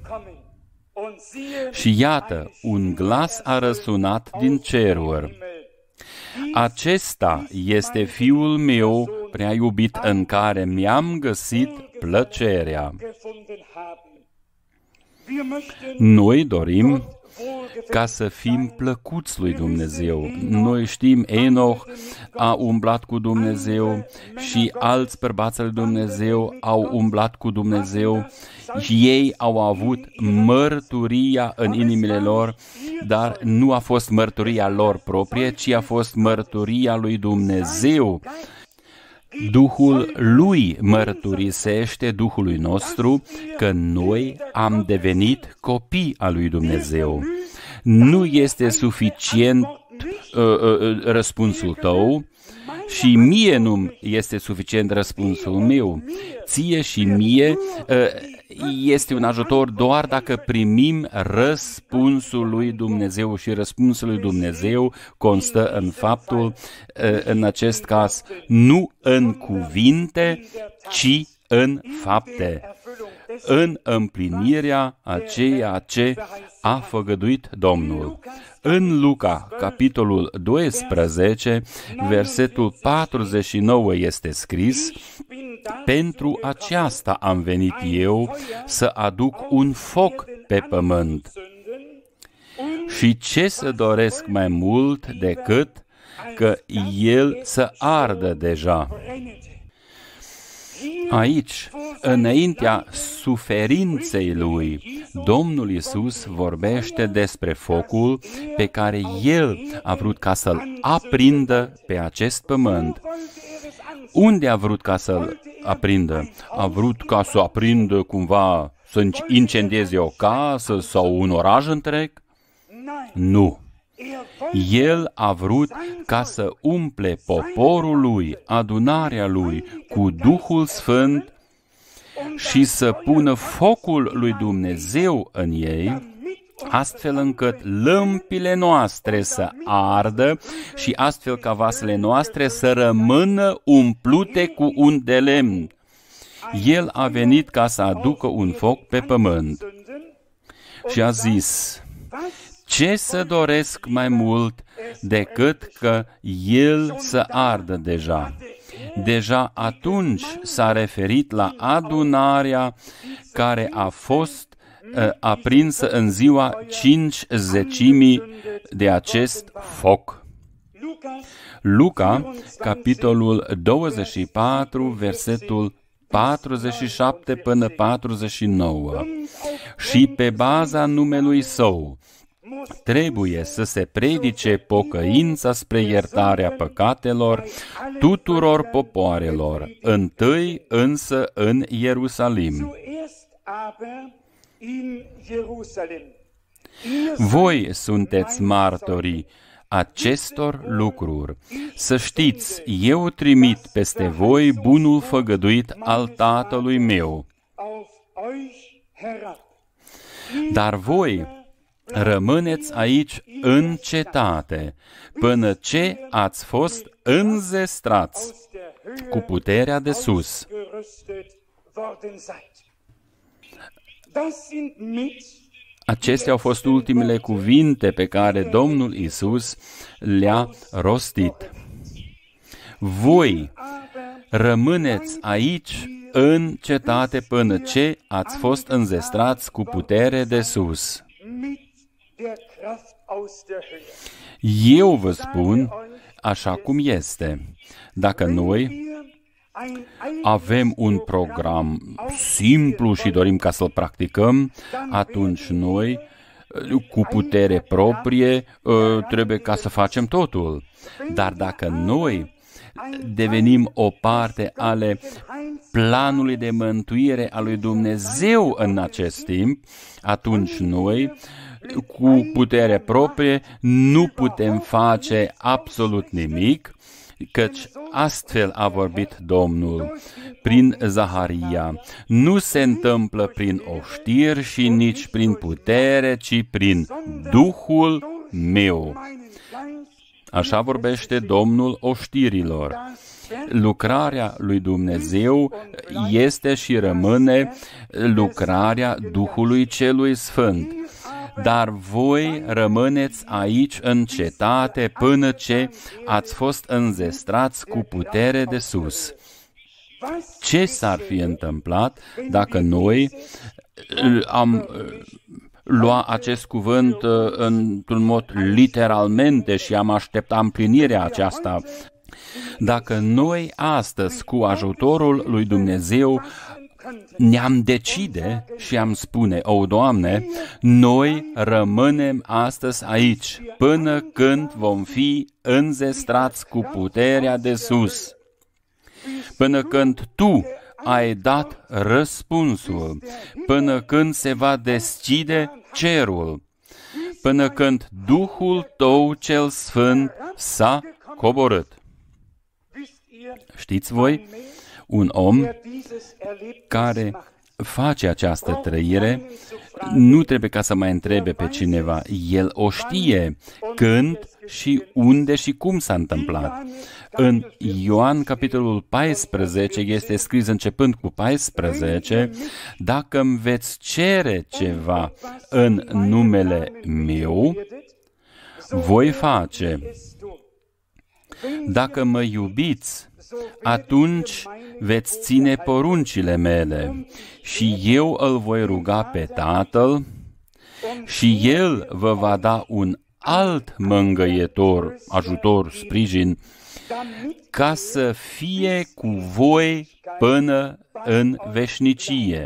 Și iată, un glas a răsunat din ceruri. Acesta este Fiul meu prea iubit, în care mi-am găsit plăcerea. Noi dorim ca să fim plăcuți lui Dumnezeu. Noi știm, Enoch a umblat cu Dumnezeu și alți bărbați al lui Dumnezeu au umblat cu Dumnezeu și ei au avut mărturia în inimile lor, dar nu a fost mărturia lor proprie, ci a fost mărturia lui Dumnezeu. Duhul Lui mărturisește Duhului nostru că noi am devenit copii al lui Dumnezeu. Nu este suficient răspunsul tău și mie nu este suficient răspunsul meu. Ție și mie este un ajutor doar dacă primim răspunsul lui Dumnezeu și răspunsul lui Dumnezeu constă în faptul, în acest caz, nu în cuvinte, ci în fapte. în împlinirea a ceea ce a făgăduit Domnul. În Luca, capitolul 12, versetul 49 este scris: pentru aceasta am venit eu să aduc un foc pe pământ. Și ce să doresc mai mult decât că el să ardă deja. Aici, înaintea suferinței lui, Domnul Iisus vorbește despre focul pe care El a vrut ca să-l aprindă pe acest pământ. Unde a vrut ca să-l aprindă? A vrut ca să aprindă cumva, să incendieze o casă sau un oraș întreg? Nu. El a vrut ca să umple poporul lui, adunarea lui, cu Duhul Sfânt și să pună focul lui Dumnezeu în ei, astfel încât lămpile noastre să ardă și astfel ca vasele noastre să rămână umplute cu un de lemn. El a venit ca să aducă un foc pe pământ și a zis: ce să doresc mai mult decât că el să ardă deja? Deja atunci s-a referit la adunarea care a fost aprinsă în ziua 50 de acest foc. Luca, capitolul 24, versetul 47 până 49. Și pe baza numelui Său trebuie să se predice pocăința spre iertarea păcatelor tuturor popoarelor, întâi însă în Ierusalim. Voi sunteți martorii acestor lucruri. Să știți, eu trimit peste voi bunul făgăduit al Tatălui meu. Dar voi rămâneți aici în cetate, până ce ați fost înzestrați cu puterea de sus. Acestea au fost ultimele cuvinte pe care Domnul Iisus le-a rostit. Voi rămâneți aici în cetate până ce ați fost înzestrați cu putere de sus. Eu vă spun așa cum este. Dacă noi avem un program simplu și dorim ca să-l practicăm, atunci noi, cu putere proprie, trebuie ca să facem totul. Dar dacă noi devenim o parte ale planului de mântuire a lui Dumnezeu în acest timp, atunci noi, cu putere proprie, nu putem face absolut nimic, căci astfel a vorbit Domnul prin Zaharia. Nu se întâmplă prin oștiri și nici prin putere, ci prin Duhul meu. Așa vorbește Domnul oștirilor. Lucrarea lui Dumnezeu este și rămâne lucrarea Duhului Celui Sfânt. Dar voi rămâneți aici în cetate până ce ați fost înzestrați cu putere de sus. Ce s-ar fi întâmplat dacă noi am lua acest cuvânt într-un mod literalmente și am așteptat împlinirea aceasta? Dacă noi astăzi, cu ajutorul lui Dumnezeu, ne-am decide și am spune: o, Doamne, noi rămânem astăzi aici până când vom fi înzestrați cu puterea de sus, până când Tu ai dat răspunsul, până când se va deschide cerul, până când Duhul Tău cel Sfânt s-a coborât. Știți voi, un om care face această trăire nu trebuie ca să mai întrebe pe cineva. El o știe când și unde și cum s-a întâmplat. În Ioan, capitolul 14, este scris începând cu 14, dacă îmi veți cere ceva în numele meu, voi face. Dacă mă iubiți, atunci veți ține poruncile mele și eu îl voi ruga pe Tatăl și El vă va da un alt mângâietor, ajutor, sprijin, ca să fie cu voi până în veșnicie.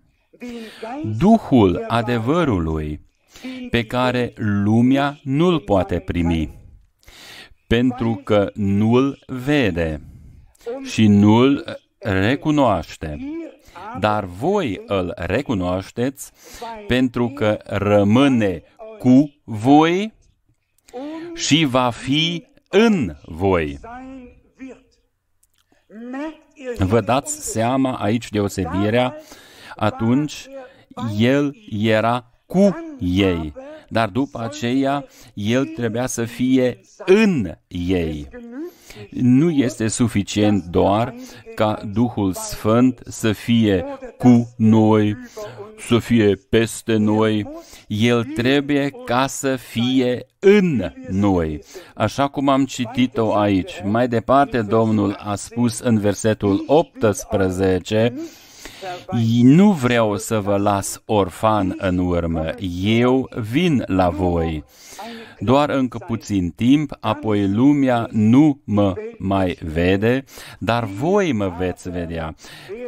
Duhul adevărului pe care lumea nu-l poate primi, pentru că nu-l vede și nu-l recunoaște. Dar voi îl recunoașteți pentru că rămâne cu voi și va fi în voi. Vă dați seama aici deosebirea? Atunci El era cu ei, dar după aceea El trebuia să fie în ei. Nu este suficient doar ca Duhul Sfânt să fie cu noi, să fie peste noi. El trebuie ca să fie în noi. Așa cum am citit-o aici. Mai departe, Domnul a spus în versetul 18, nu vreau să vă las orfan în urmă, eu vin la voi. Doar încă puțin timp, apoi lumea nu mă mai vede, dar voi mă veți vedea,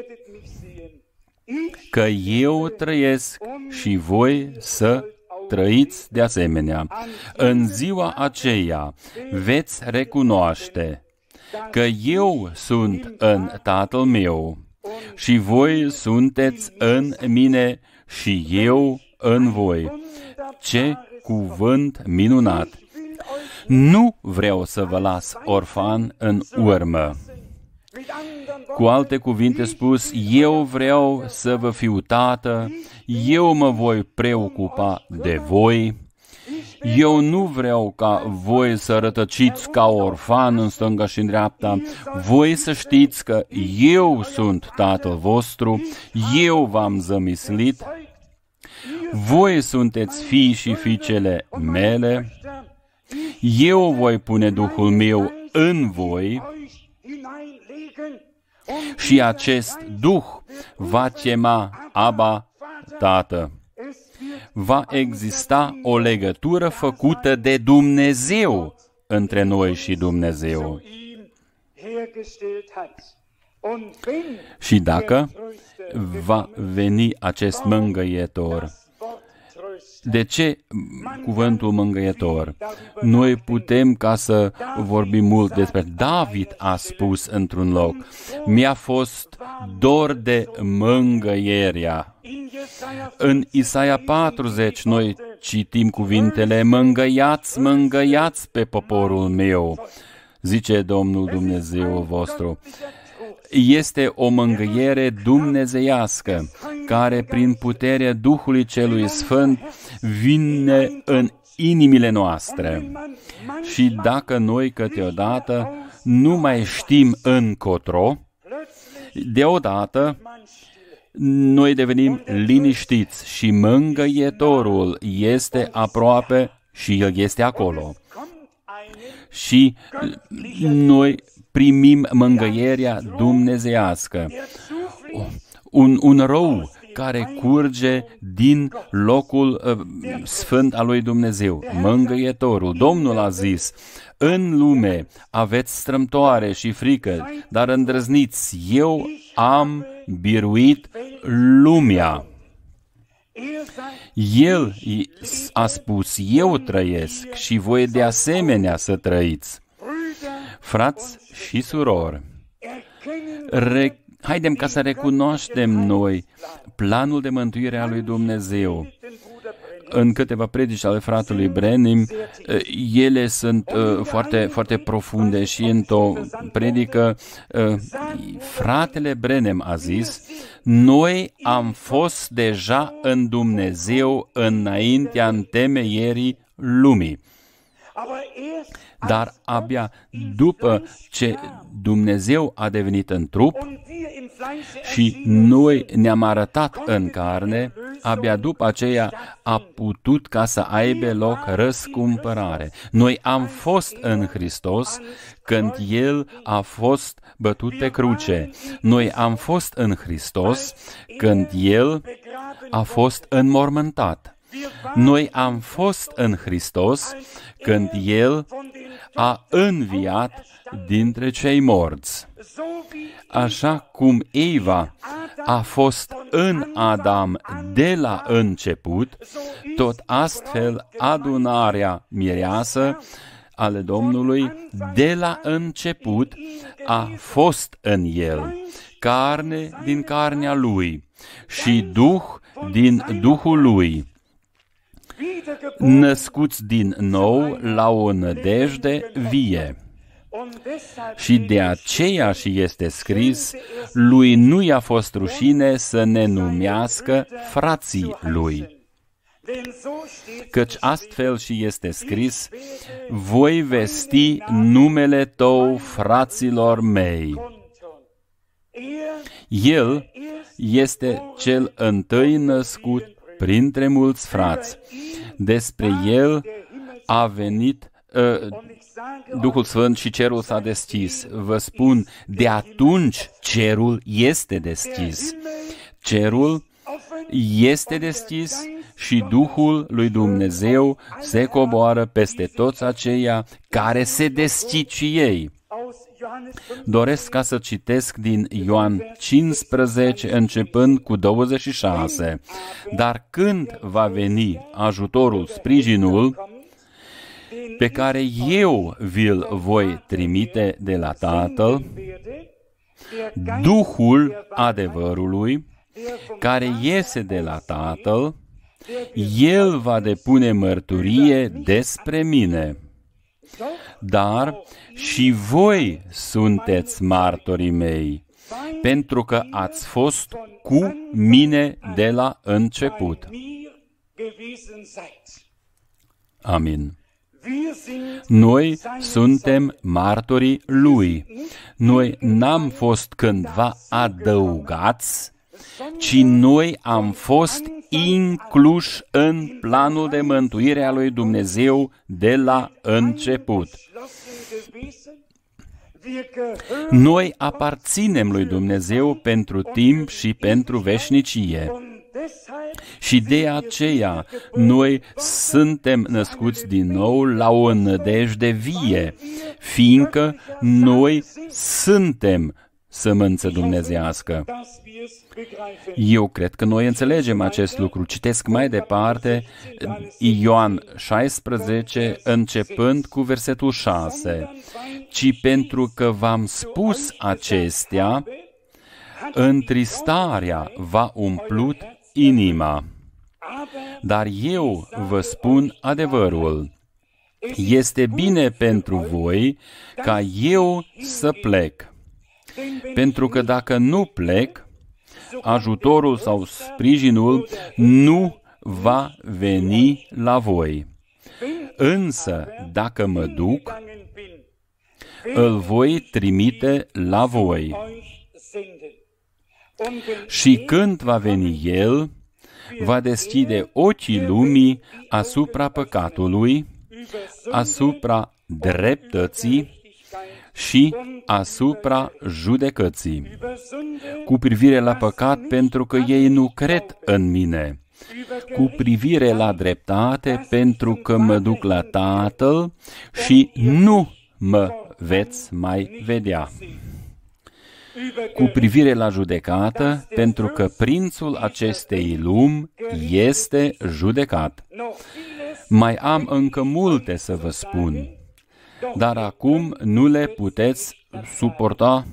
că eu trăiesc și voi să trăiți de asemenea. În ziua aceea veți recunoaște că eu sunt în Tatăl meu și voi sunteți în mine și eu în voi. Ce cuvânt minunat! Nu vreau să vă las orfan în urmă. Cu alte cuvinte spus, eu vreau să vă fiu tată, eu mă voi preocupa de voi, eu nu vreau ca voi să rătăciți ca orfan în stânga și în dreapta, voi să știți că eu sunt Tatăl vostru, eu v-am zămislit, voi sunteți fii și fiicele mele, eu voi pune Duhul meu în voi și acest Duh va chema Abba, Tată. Va exista o legătură făcută de Dumnezeu între noi și Dumnezeu. Și dacă va veni acest mângâietor, de ce cuvântul mângâietor? Noi putem ca să vorbim mult despre. David a spus într-un loc, mi-a fost dor de mângâierea. În Isaia 40 noi citim cuvintele, mângâiați, mângâiați pe poporul meu, zice Domnul Dumnezeu vostru. Este o mângâiere dumnezeiască, care prin puterea Duhului Celui Sfânt vine în inimile noastre. Și dacă noi câteodată nu mai știm încotro, deodată noi devenim liniștiți și mângâietorul este aproape și El este acolo. Și noi primim mângâierea dumnezeiască. Un râu care curge din locul sfânt al lui Dumnezeu, mângâietorul. Domnul a zis, în lume aveți strâmtoare și frică, dar îndrăzniți, eu am biruit lumea. El a spus, eu trăiesc și voi de asemenea să trăiți. Frați și surori, haidem ca să recunoaștem noi planul de mântuire a lui Dumnezeu. În câteva predici ale fratelui Brenim, ele sunt foarte, foarte profunde și într-o predică fratele Brenim a zis, noi am fost deja în Dumnezeu înaintea întemeierii lumii. Dar abia după ce Dumnezeu a devenit în trup și noi ne-am arătat în carne, abia după aceea a putut ca să aibă loc răscumpărare. Noi am fost în Hristos când El a fost bătut pe cruce. Noi am fost în Hristos când El a fost înmormântat. Noi am fost în Hristos când El a înviat dintre cei morți. Așa cum Eva a fost în Adam de la început, tot astfel adunarea mireasă ale Domnului de la început a fost în El, carne din carnea Lui și Duh din Duhul Lui, născuți din nou la o nădejde vie. Și de aceea și este scris, lui nu i-a fost rușine să ne numească frații lui. Căci astfel și este scris, voi vesti numele tău fraților mei. El este cel întâi născut printre mulți frați. Despre el a venit Duhul Sfânt și cerul s-a deschis. Vă spun, de atunci cerul este deschis. Cerul este deschis și Duhul lui Dumnezeu se coboară peste toți aceia care se deschid și ei. Doresc ca să citesc din Ioan 15, începând cu 26. Dar când va veni ajutorul, sprijinul, pe care eu vi-l voi trimite de la Tatăl, Duhul adevărului, care iese de la Tatăl, El va depune mărturie despre mine. Dar și voi sunteți martorii mei, pentru că ați fost cu mine de la început. Amin. Noi suntem martorii Lui. Noi n-am fost cândva adăugați, ci noi am fost incluși în planul de mântuire a lui Dumnezeu de la început. Noi aparținem lui Dumnezeu pentru timp și pentru veșnicie. Și de aceea noi suntem născuți din nou la o nădejde vie, fiindcă noi suntem sămânță dumnezeiască. Eu cred că noi înțelegem acest lucru. Citesc mai departe Ioan 16, începând cu versetul 6. Ci pentru că v-am spus acestea, întristarea v-a umplut inima. Dar eu vă spun adevărul. Este bine pentru voi ca eu să plec. Pentru că dacă nu plec, ajutorul sau sprijinul nu va veni la voi. Însă, dacă mă duc, îl voi trimite la voi. Și când va veni El, va deschide ochii lumii asupra păcatului, asupra dreptății și asupra judecății, cu privire la păcat, pentru că ei nu cred în mine, cu privire la dreptate, pentru că mă duc la Tatăl și nu mă veți mai vedea, cu privire la judecată, pentru că prințul acestei lumi este judecat. Mai am încă multe să vă spun, dar acum nu le puteți suporta.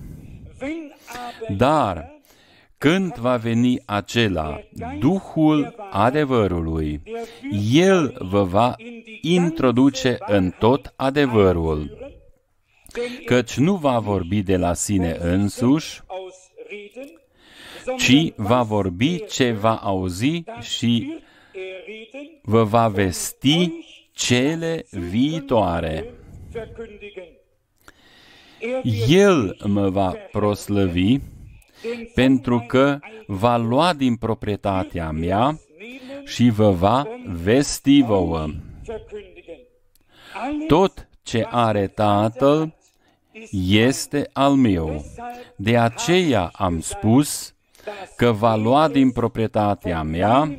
Dar când va veni acela, Duhul adevărului, El vă va introduce în tot adevărul, căci nu va vorbi de la sine însuși, ci va vorbi ce va auzi și vă va vesti cele viitoare. El mă va proslăvi, pentru că va lua din proprietatea mea și vă va vesti vouă. Tot ce are Tatăl este al meu. De aceea am spus că va lua din proprietatea mea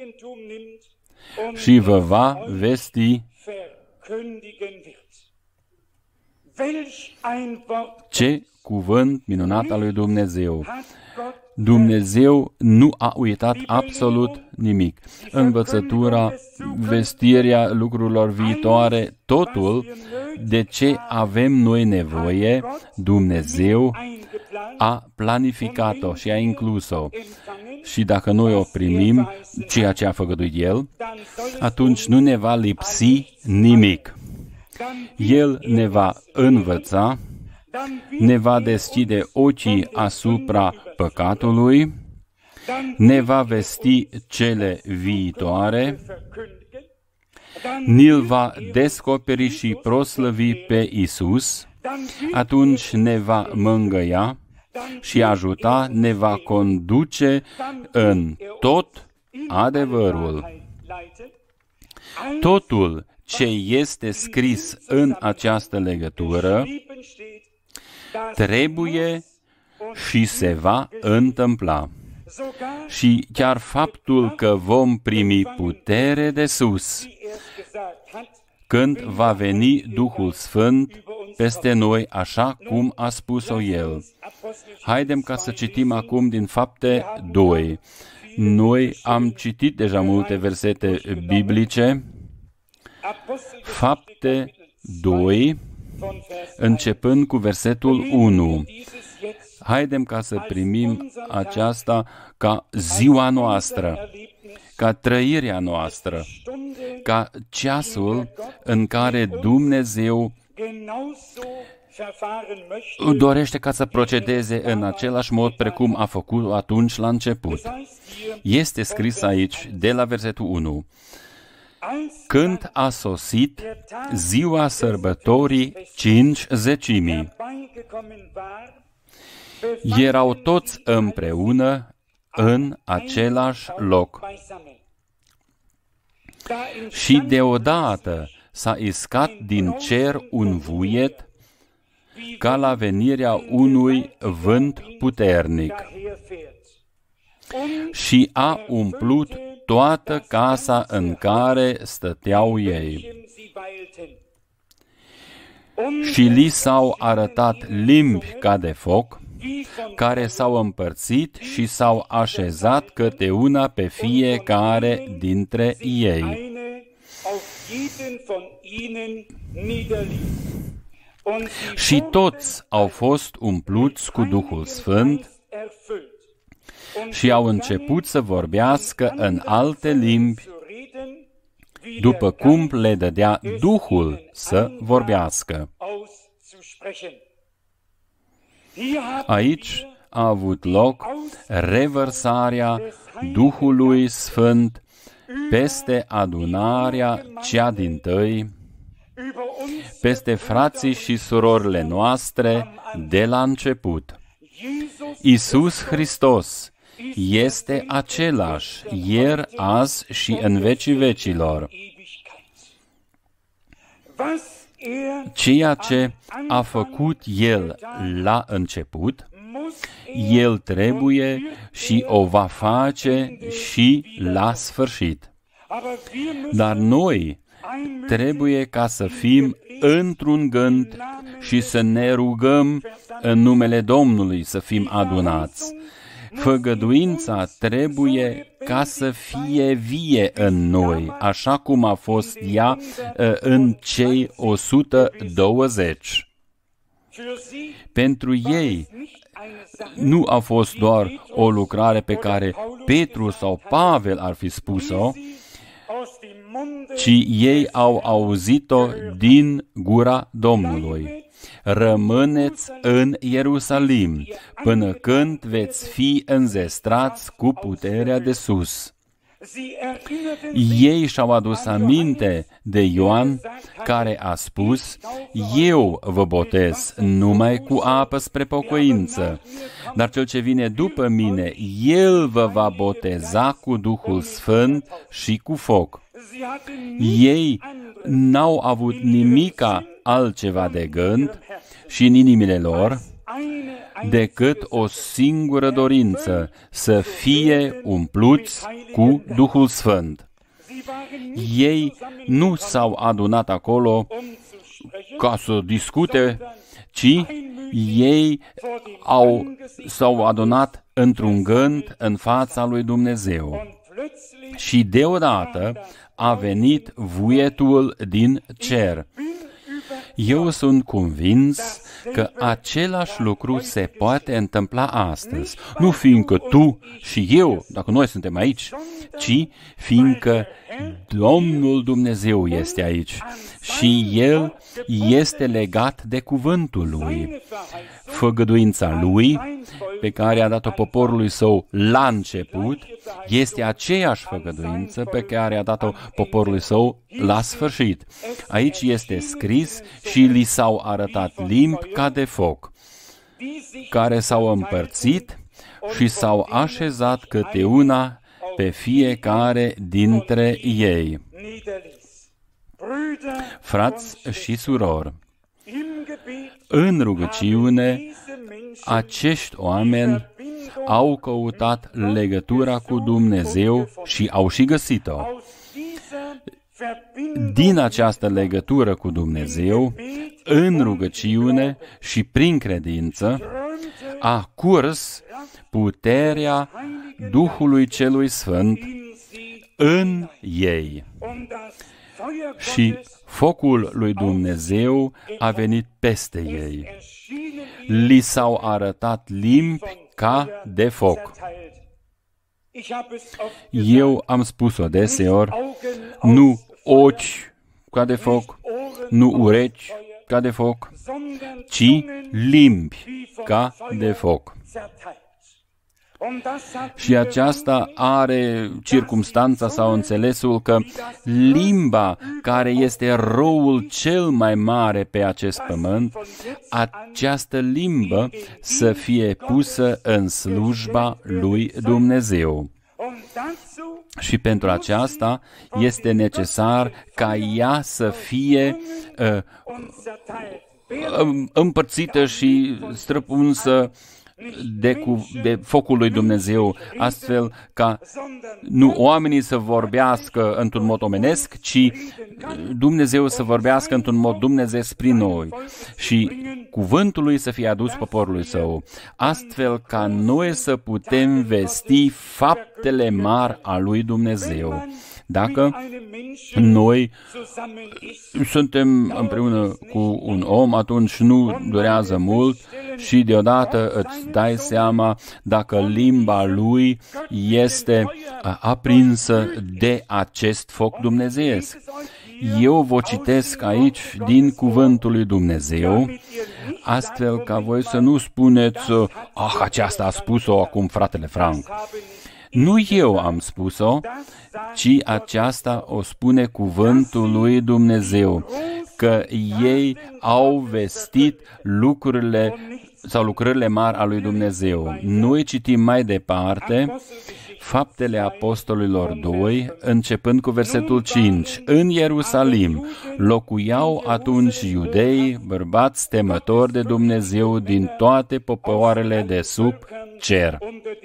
și vă va vesti. Ce cuvânt minunat al lui Dumnezeu! Dumnezeu nu a uitat absolut nimic. Învățătura, vestirea lucrurilor viitoare, totul de ce avem noi nevoie, Dumnezeu a planificat-o și a inclus-o. Și dacă noi o primim, ceea ce a făgăduit El, atunci nu ne va lipsi nimic. El ne va învăța, ne va deschide ochii asupra păcatului, ne va vesti cele viitoare, ni-l va descoperi și proslăvi pe Iisus, atunci ne va mângâia și ajuta, ne va conduce în tot adevărul. Totul ce este scris în această legătură trebuie și se va întâmpla. Și chiar faptul că vom primi putere de sus când va veni Duhul Sfânt peste noi, așa cum a spus-o El. Haidem ca să citim acum din Fapte 2. Noi am citit deja multe versete biblice. Fapte 2, începând cu versetul 1. Haidem ca să primim aceasta ca ziua noastră, ca trăirea noastră, ca ceasul în care Dumnezeu dorește ca să procedeze în același mod precum a făcut atunci la început. Este scris aici, de la versetul 1, când a sosit ziua sărbătorii Cincizecimii, erau toți împreună în același loc. Și deodată s-a iscat din cer un vuiet ca la venirea unui vânt puternic și a umplut toată casa în care stăteau ei. Și li s-au arătat limbi ca de foc, care s-au împărțit și s-au așezat câte una pe fiecare dintre ei. Și toți au fost umpluți cu Duhul Sfânt și au început să vorbească în alte limbi, după cum le dădea Duhul să vorbească. Aici a avut loc revărsarea Duhului Sfânt peste adunarea cea dintâi, peste frații și surorile noastre de la început. Iisus Hristos este același ieri, azi și în vecii vecilor. Ceea ce a făcut El la început, El trebuie și o va face și la sfârșit. Dar noi trebuie ca să fim într-un gând și să ne rugăm în numele Domnului să fim adunați. Făgăduința trebuie ca să fie vie în noi, așa cum a fost ea în cei 120. Pentru ei nu a fost doar o lucrare pe care Petru sau Pavel ar fi spus-o, ci ei au auzit-o din gura Domnului. Rămâneți în Ierusalim până când veți fi înzestrați cu puterea de sus. Ei și-au adus aminte de Ioan, care a spus: eu vă botez numai cu apă spre pocăință, dar cel ce vine după mine, el vă va boteza cu Duhul Sfânt și cu foc. Ei n-au avut nimica altceva de gând și în inimile lor decât o singură dorință, să fie umpluți cu Duhul Sfânt. Ei nu s-au adunat acolo ca să discute, ci ei s-au adunat într-un gând în fața lui Dumnezeu. Și deodată a venit vuietul din cer. Eu sunt convins că același lucru se poate întâmpla astăzi, nu fiindcă tu și eu, dacă noi suntem aici, ci fiindcă Domnul Dumnezeu este aici și El este legat de cuvântul Lui. Făgăduința Lui, pe care a dat-o poporului Său la început, este aceeași făgăduință pe care a dat-o poporului Său la sfârșit. Aici este scris: și li s-au arătat limbi ca de foc, care s-au împărțit și s-au așezat câte una pe fiecare dintre ei. Frați și surori, în rugăciune, acești oameni au căutat legătura cu Dumnezeu și au și găsit-o. Din această legătură cu Dumnezeu, în rugăciune și prin credință, a curs puterea Duhului Celui Sfânt în ei. Și focul lui Dumnezeu a venit peste ei. Li s-au arătat limbi ca de foc. Eu am spus-o deseori, nu ochi ca de foc, nu urechi ca de foc, ci limbi ca de foc. Și aceasta are circumstanța sau înțelesul că limba care este răul cel mai mare pe acest pământ, această limbă să fie pusă în slujba lui Dumnezeu. Și pentru aceasta este necesar ca ea să fie împărțită și străpunsă de focul lui Dumnezeu, astfel ca nu oamenii să vorbească într-un mod omenesc, ci Dumnezeu să vorbească într-un mod dumnezeiesc prin noi și cuvântul lui să fie adus poporului Său, astfel ca noi să putem vesti faptele mari a lui Dumnezeu. Dacă noi suntem împreună cu un om, atunci nu durează mult și deodată îți dai seama dacă limba lui este aprinsă de acest foc dumnezeiesc. Eu vă citesc aici din cuvântul lui Dumnezeu, astfel ca voi să nu spuneți: aceasta a spus-o acum fratele Frank. Nu eu am spus-o, ci aceasta o spune cuvântul lui Dumnezeu, că ei au vestit lucrările mari a lui Dumnezeu. Noi citim mai departe Faptele Apostolilor 2, începând cu versetul 5. În Ierusalim locuiau atunci iudei, bărbați temători de Dumnezeu din toate popoarele de sub cer.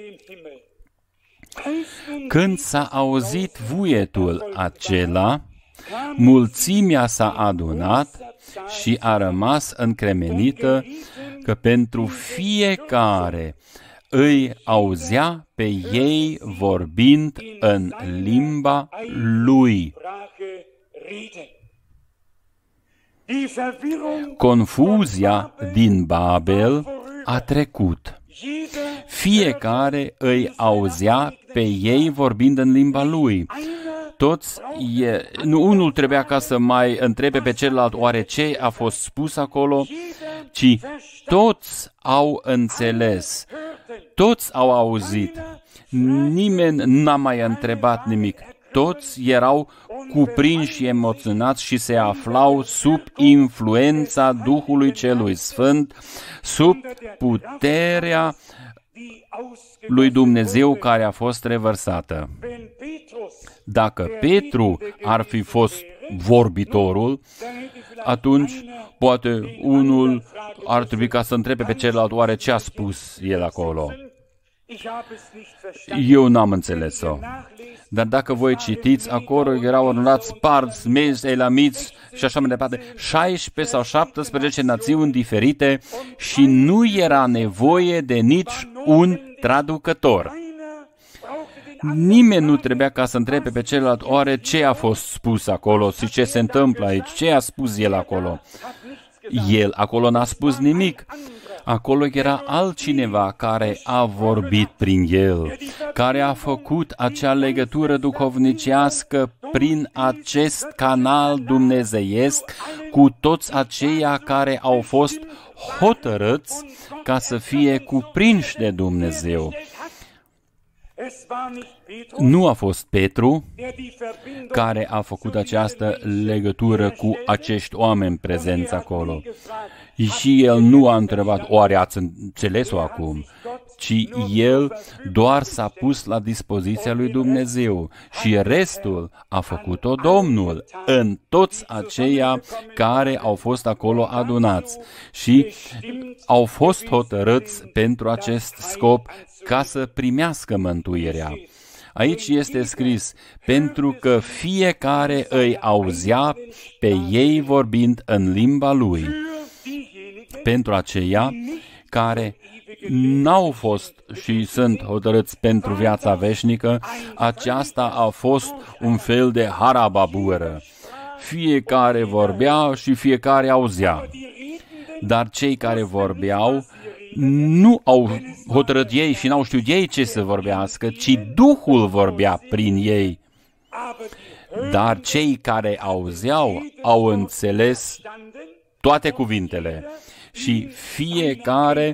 Când s-a auzit vuietul acela, mulțimea s-a adunat și a rămas încremenită că pentru fiecare îi auzea pe ei vorbind în limba lui. Confuzia din Babel a trecut. Fiecare îi auzea pe ei vorbind în limba lui. Nu unul trebuia ca să mai întrebe pe celălalt oare ce a fost spus acolo, ci toți au înțeles, toți au auzit nimeni n-a mai întrebat nimic. Toți erau cuprinși și emoționați și se aflau sub influența Duhului Celui Sfânt, sub puterea lui Dumnezeu care a fost revărsată. Dacă Petru ar fi fost vorbitorul, atunci poate unul ar trebui ca să întrebe pe celălalt oare ce a spus el acolo. Eu n-am înțeles-o. Dar dacă voi citiți, acolo erau adunați parți, mezi, elamiți și așa mai departe, 16 sau 17 națiuni diferite și nu era nevoie de nici un traducător. Nimeni nu trebuia ca să întrebe pe celălalt oare ce a fost spus acolo și ce se întâmplă aici, ce a spus el acolo. El acolo n-a spus nimic. Acolo era altcineva care a vorbit prin el, care a făcut acea legătură duhovnicească prin acest canal dumnezeiesc cu toți aceia care au fost hotărâți ca să fie cuprinși de Dumnezeu. Nu a fost Petru care a făcut această legătură cu acești oameni prezenți acolo. Și el nu a întrebat, oare ați înțeles-o acum? Ci el doar s-a pus la dispoziția lui Dumnezeu și restul a făcut-o Domnul în toți aceia care au fost acolo adunați și au fost hotărâți pentru acest scop ca să primească mântuirea. Aici este scris, pentru că fiecare îi auzea pe ei vorbind în limba lui. Pentru aceia care n-au fost și sunt hotărâți pentru viața veșnică, aceasta a fost un fel de harababură. Fiecare vorbea și fiecare auzea. Dar cei care vorbeau nu au hotărât ei și n-au știut ei ce să vorbească, ci Duhul vorbea prin ei. Dar cei care auzeau au înțeles toate cuvintele și fiecare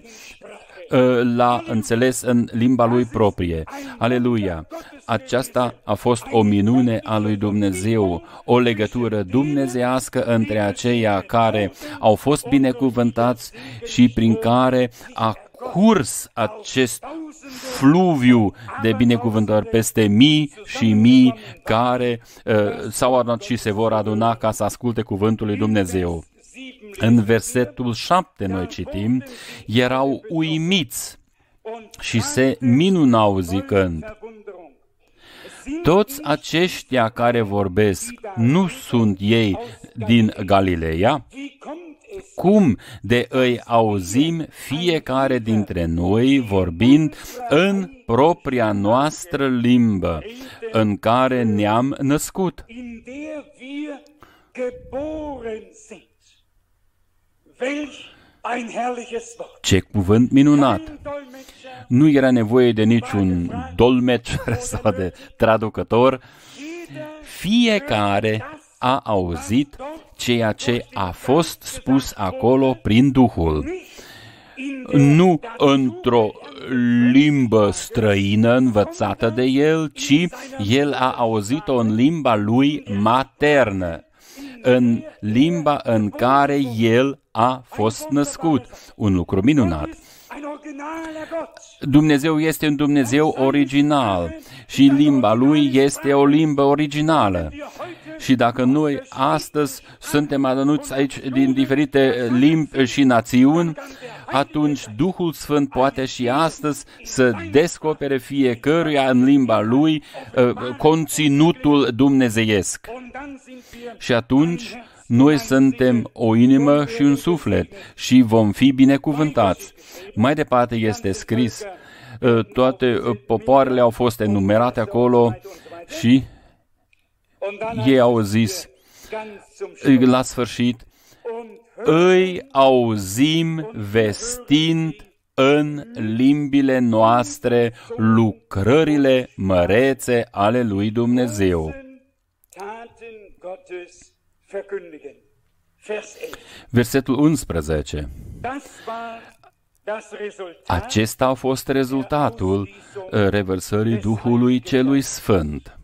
l-a înțeles în limba lui proprie. Aleluia! Aceasta a fost o minune a lui Dumnezeu, o legătură dumnezeiască între aceia care au fost binecuvântați și prin care a curs acest fluviu de binecuvântări peste mii și mii care s-au adunat și se vor aduna ca să asculte cuvântul lui Dumnezeu. În versetul 7 noi citim, erau uimiți și se minunau zicând, toți aceștia care vorbesc, nu sunt ei din Galileea? Cum de îi auzim fiecare dintre noi vorbind în propria noastră limbă, în care ne-am născut? Ce cuvânt minunat! Nu era nevoie de niciun dolmetscher sau de traducător. Fiecare a auzit ceea ce a fost spus acolo prin Duhul. Nu într-o limbă străină învățată de el, ci el a auzit-o în limba lui maternă, în limba în care el a fost născut. Un lucru minunat. Dumnezeu este un Dumnezeu original și limba lui este o limbă originală. Și dacă noi astăzi suntem adănuți aici din diferite limbi și națiuni, atunci Duhul Sfânt poate și astăzi să descopere fiecăruia în limba lui conținutul dumnezeiesc. Și atunci noi suntem o inimă și un suflet și vom fi binecuvântați. Mai departe este scris, toate popoarele au fost enumerate acolo și ei au zis, la sfârșit, îi auzim vestind în limbile noastre lucrările mărețe ale lui Dumnezeu. Versetul 11. Acesta a fost rezultatul revărsării Duhului Celui Sfânt.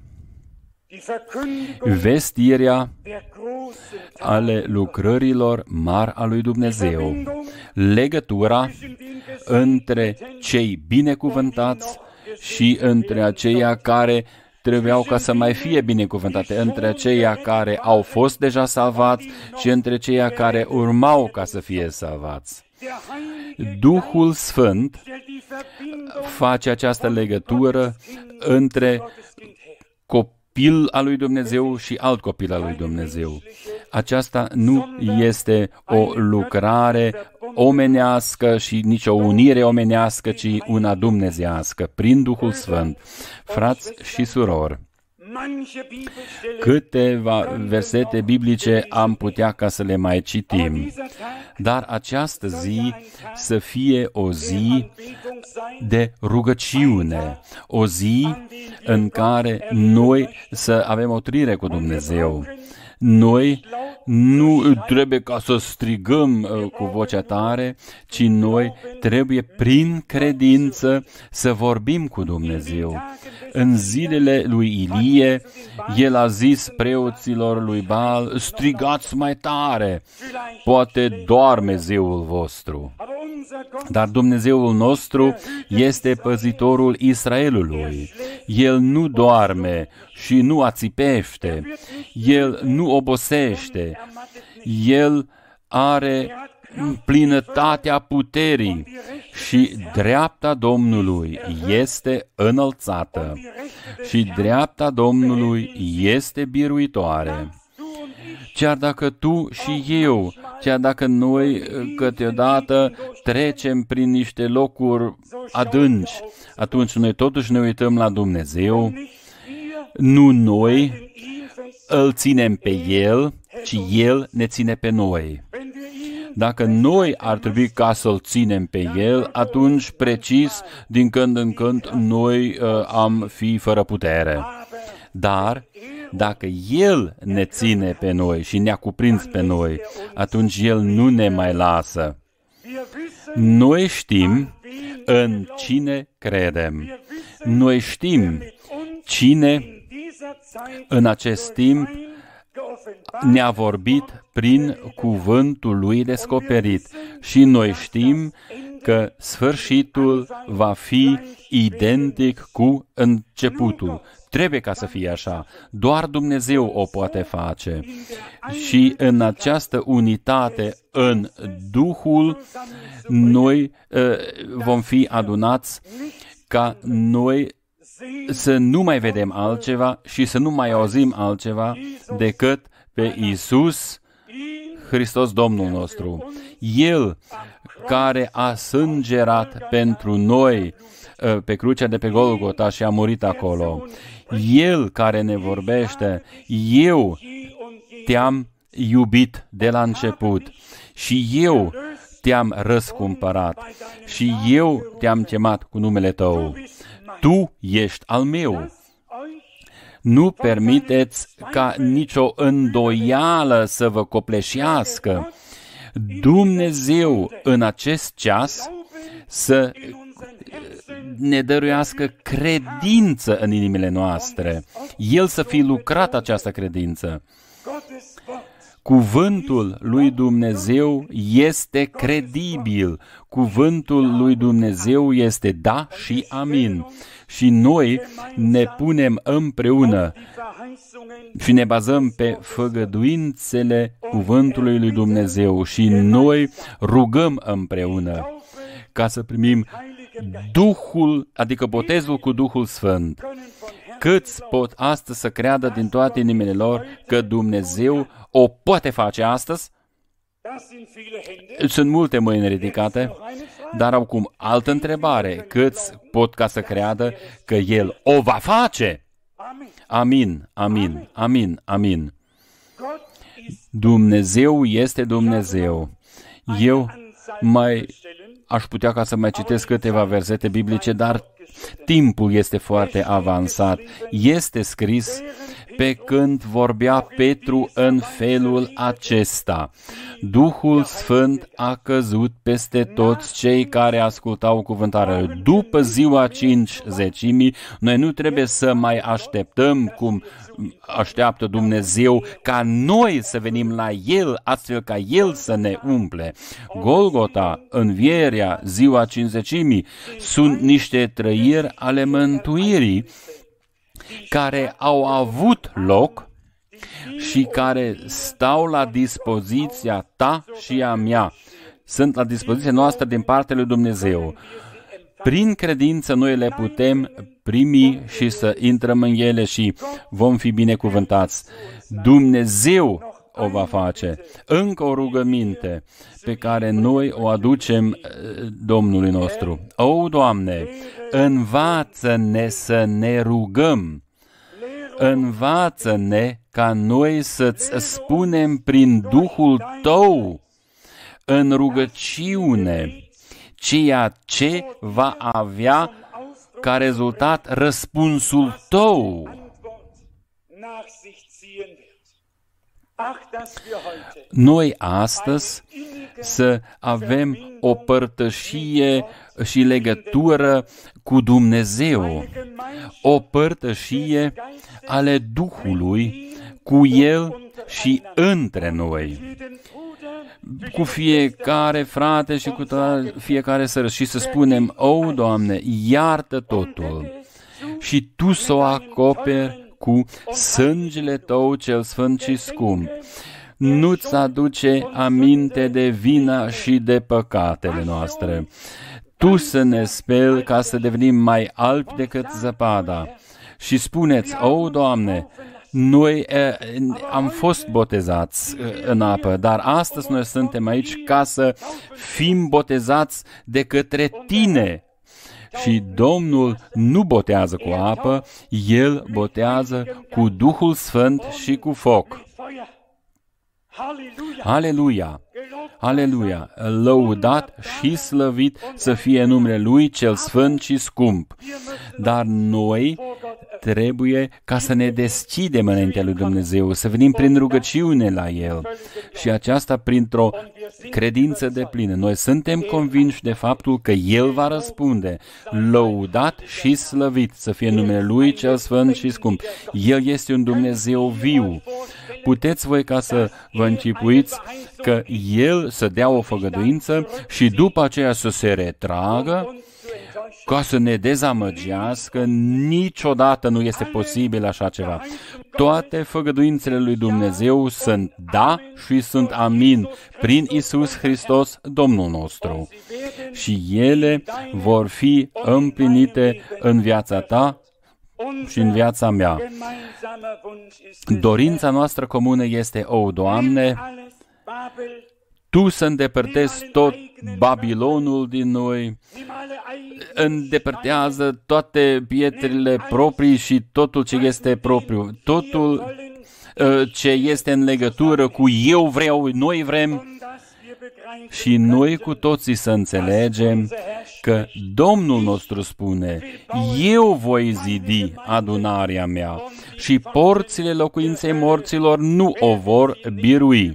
Vestirea ale lucrărilor mari a lui Dumnezeu, legătura între cei binecuvântați și între aceia care trebuiau ca să mai fie binecuvântate, între aceia care au fost deja salvați și între aceia care urmau ca să fie salvați. Duhul Sfânt face această legătură între copil al lui Dumnezeu și alt copil al lui Dumnezeu. Aceasta nu este o lucrare omenească și nici o unire omenească, ci una dumnezeiască, prin Duhul Sfânt. Frați și surori, câteva versete biblice am putea ca să le mai citim, dar această zi să fie o zi de rugăciune, o zi în care noi să avem o trăire cu Dumnezeu. Noi nu trebuie ca să strigăm cu vocea tare, ci noi trebuie prin credință să vorbim cu Dumnezeu. În zilele lui Ilie, el a zis preoților lui Baal, strigați mai tare, poate doarme zeul vostru. Dar Dumnezeul nostru este păzitorul Israelului. El nu doarme și nu ațipește. El nu obosește. El are plinătatea puterii și dreapta Domnului este înălțată și dreapta Domnului este biruitoare. Chiar dacă tu și eu, chiar dacă noi câteodată trecem prin niște locuri adânci, atunci noi totuși ne uităm la Dumnezeu, nu noi îl ținem pe El, ci El ne ține pe noi. Dacă noi ar trebui ca să-L ținem pe El, atunci precis, din când în când, noi am fi fără putere. Dar dacă El ne ține pe noi și ne-a cuprins pe noi, atunci El nu ne mai lasă. Noi știm în cine credem. Noi știm cine în acest timp ne-a vorbit prin cuvântul Lui descoperit și noi știm că sfârșitul va fi identic cu începutul. Trebuie ca să fie așa. Doar Dumnezeu o poate face. Și în această unitate, în Duhul, noi vom fi adunați ca noi să nu mai vedem altceva și să nu mai auzim altceva decât pe Iisus Hristos Domnul nostru. El care a sângerat pentru noi pe crucea de pe Golgota și a murit acolo. El care ne vorbește, eu te-am iubit de la început și eu te-am răscumpărat și eu te-am chemat cu numele tău. Tu ești al meu. Nu permiteți ca nicio îndoială să vă copleșească. Dumnezeu în acest ceas să ne dăruiască credință în inimile noastre. El să fi lucrat această credință. Cuvântul lui Dumnezeu este credibil. Cuvântul lui Dumnezeu este da și amin. Și noi ne punem împreună și ne bazăm pe făgăduințele cuvântului lui Dumnezeu și noi rugăm împreună ca să primim Duhul, adică botezul cu Duhul Sfânt. Câți pot astăzi să creadă din toate inimile lor că Dumnezeu o poate face astăzi? Sunt multe mâini ridicate, dar acum altă întrebare. Câți pot ca să creadă că El o va face? Amin, amin, amin, amin. Dumnezeu este Dumnezeu. Eu mai aș putea ca să mai citesc câteva versete biblice, dar timpul este foarte avansat. Este scris pe când vorbea Petru în felul acesta. Duhul Sfânt a căzut peste toți cei care ascultau cuvântarea Lui. După ziua Cincizecimii, noi nu trebuie să mai așteptăm cum așteaptă Dumnezeu ca noi să venim la El, astfel ca El să ne umple. Golgota, învierea, ziua Cincizecimii sunt niște trăiri ale mântuirii care au avut loc și care stau la dispoziția ta și a mea. Sunt la dispoziția noastră din partea lui Dumnezeu. Prin credință noi le putem primi și să intrăm în ele și vom fi binecuvântați. Dumnezeu o va face. Încă o rugăminte pe care noi o aducem Domnului nostru. O, Doamne, învață-ne să ne rugăm. Învață-ne ca noi să-ți spunem prin Duhul Tău în rugăciune ceea ce va avea ca rezultat răspunsul Tău. Noi astăzi să avem o părtășie și legătură cu Dumnezeu, o părtășie ale Duhului cu El și între noi, cu fiecare frate și cu fiecare sără, și să spunem: o, Doamne, iartă totul și Tu să o acoperi cu sângele Tău cel sfânt și scump. Nu-ți aduce aminte de vina și de păcatele noastre. Tu să ne speli ca să devenim mai albi decât zăpada. Și spuneți: o, Doamne, noi am fost botezați în apă, dar astăzi noi suntem aici ca să fim botezați de către Tine. Și Domnul nu botează cu apă, El botează cu Duhul Sfânt și cu foc. Aleluia! Aleluia! Lăudat și slăvit să fie numele Lui cel sfânt și scump. Dar noi trebuie ca să ne deschidem înaintea lui Dumnezeu, să venim prin rugăciune la El și aceasta printr-o credință deplină. Noi suntem convinși de faptul că El va răspunde. Lăudat și slăvit să fie numele Lui cel sfânt și scump. El este un Dumnezeu viu. Puteți voi ca să vă închipuiți că El să dea o făgăduință și după aceea să se retragă ca să ne dezamăgească? Niciodată nu este posibil așa ceva. Toate făgăduințele lui Dumnezeu sunt da și sunt amin prin Iisus Hristos, Domnul nostru. Și ele vor fi împlinite în viața ta și în viața mea. Dorința noastră comună este: o, Doamne, Tu să îndepărtezi tot Babilonul din noi, îndepărtează toate pietrele proprii și totul ce este propriu, totul ce este în legătură cu eu vreau, noi vrem, și noi cu toții să înțelegem că Domnul nostru spune: eu voi zidi adunarea mea și porțile locuinței morților nu o vor birui.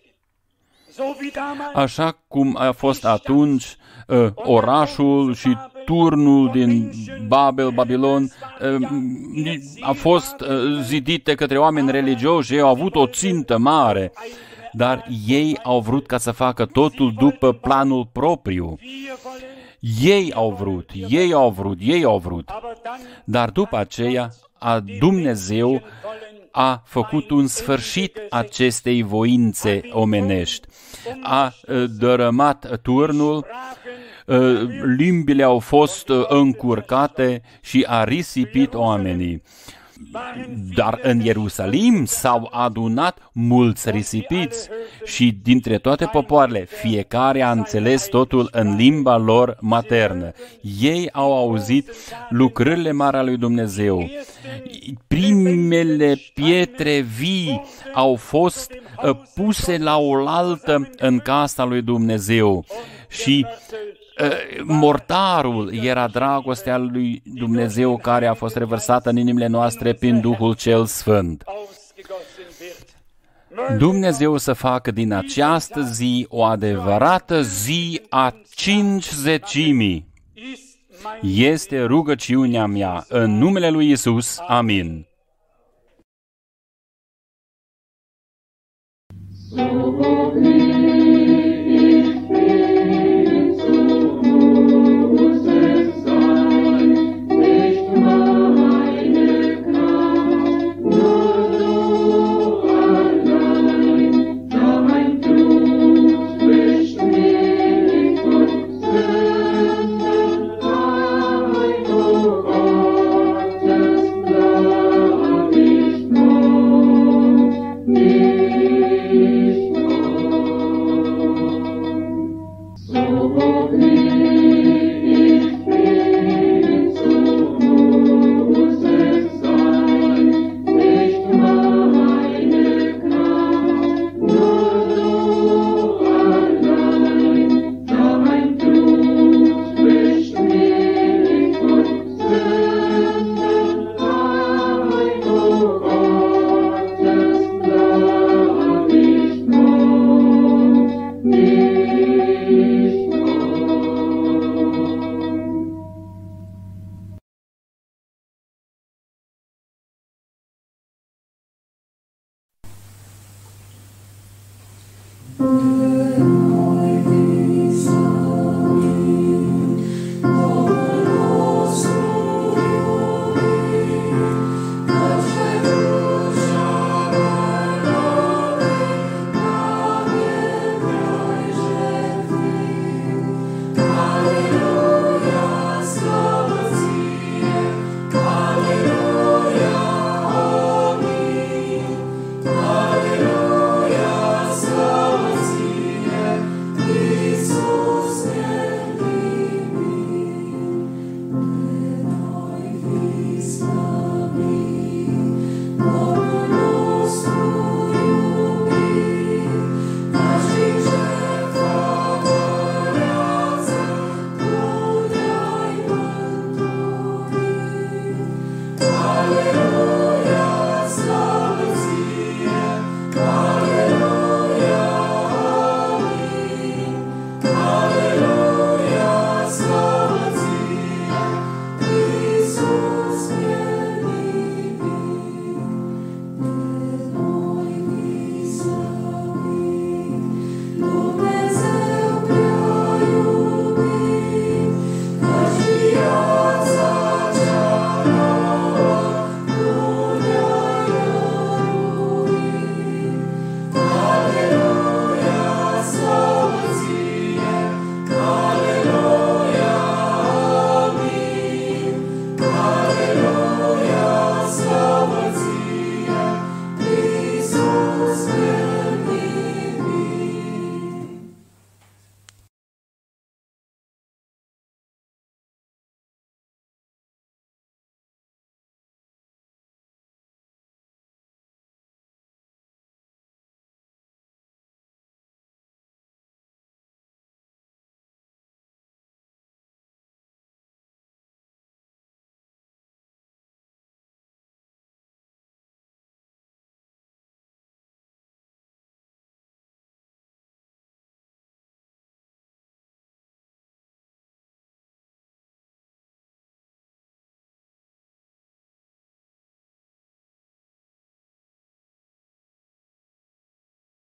Așa cum a fost atunci orașul și turnul din Babilon a fost zidit de către oameni religioși, ei au avut o țintă mare, dar ei au vrut ca să facă totul după planul propriu. Ei au vrut. Dar după aceea, Dumnezeu a făcut un sfârșit acestei voințe omenești. A dărâmat turnul, limbile au fost încurcate și a risipit oamenii. Dar în Ierusalim s-au adunat mulți risipiți și dintre toate popoarele, fiecare a înțeles totul în limba lor maternă. Ei au auzit lucrările mari ale lui Dumnezeu. Primele pietre vii au fost puse la oaltă în casa lui Dumnezeu și mortarul era dragostea lui Dumnezeu care a fost revărsată în inimile noastre prin Duhul cel Sfânt. Dumnezeu să facă din această zi o adevărată zi a cincizecimii. Este rugăciunea mea în numele lui Isus. Amin.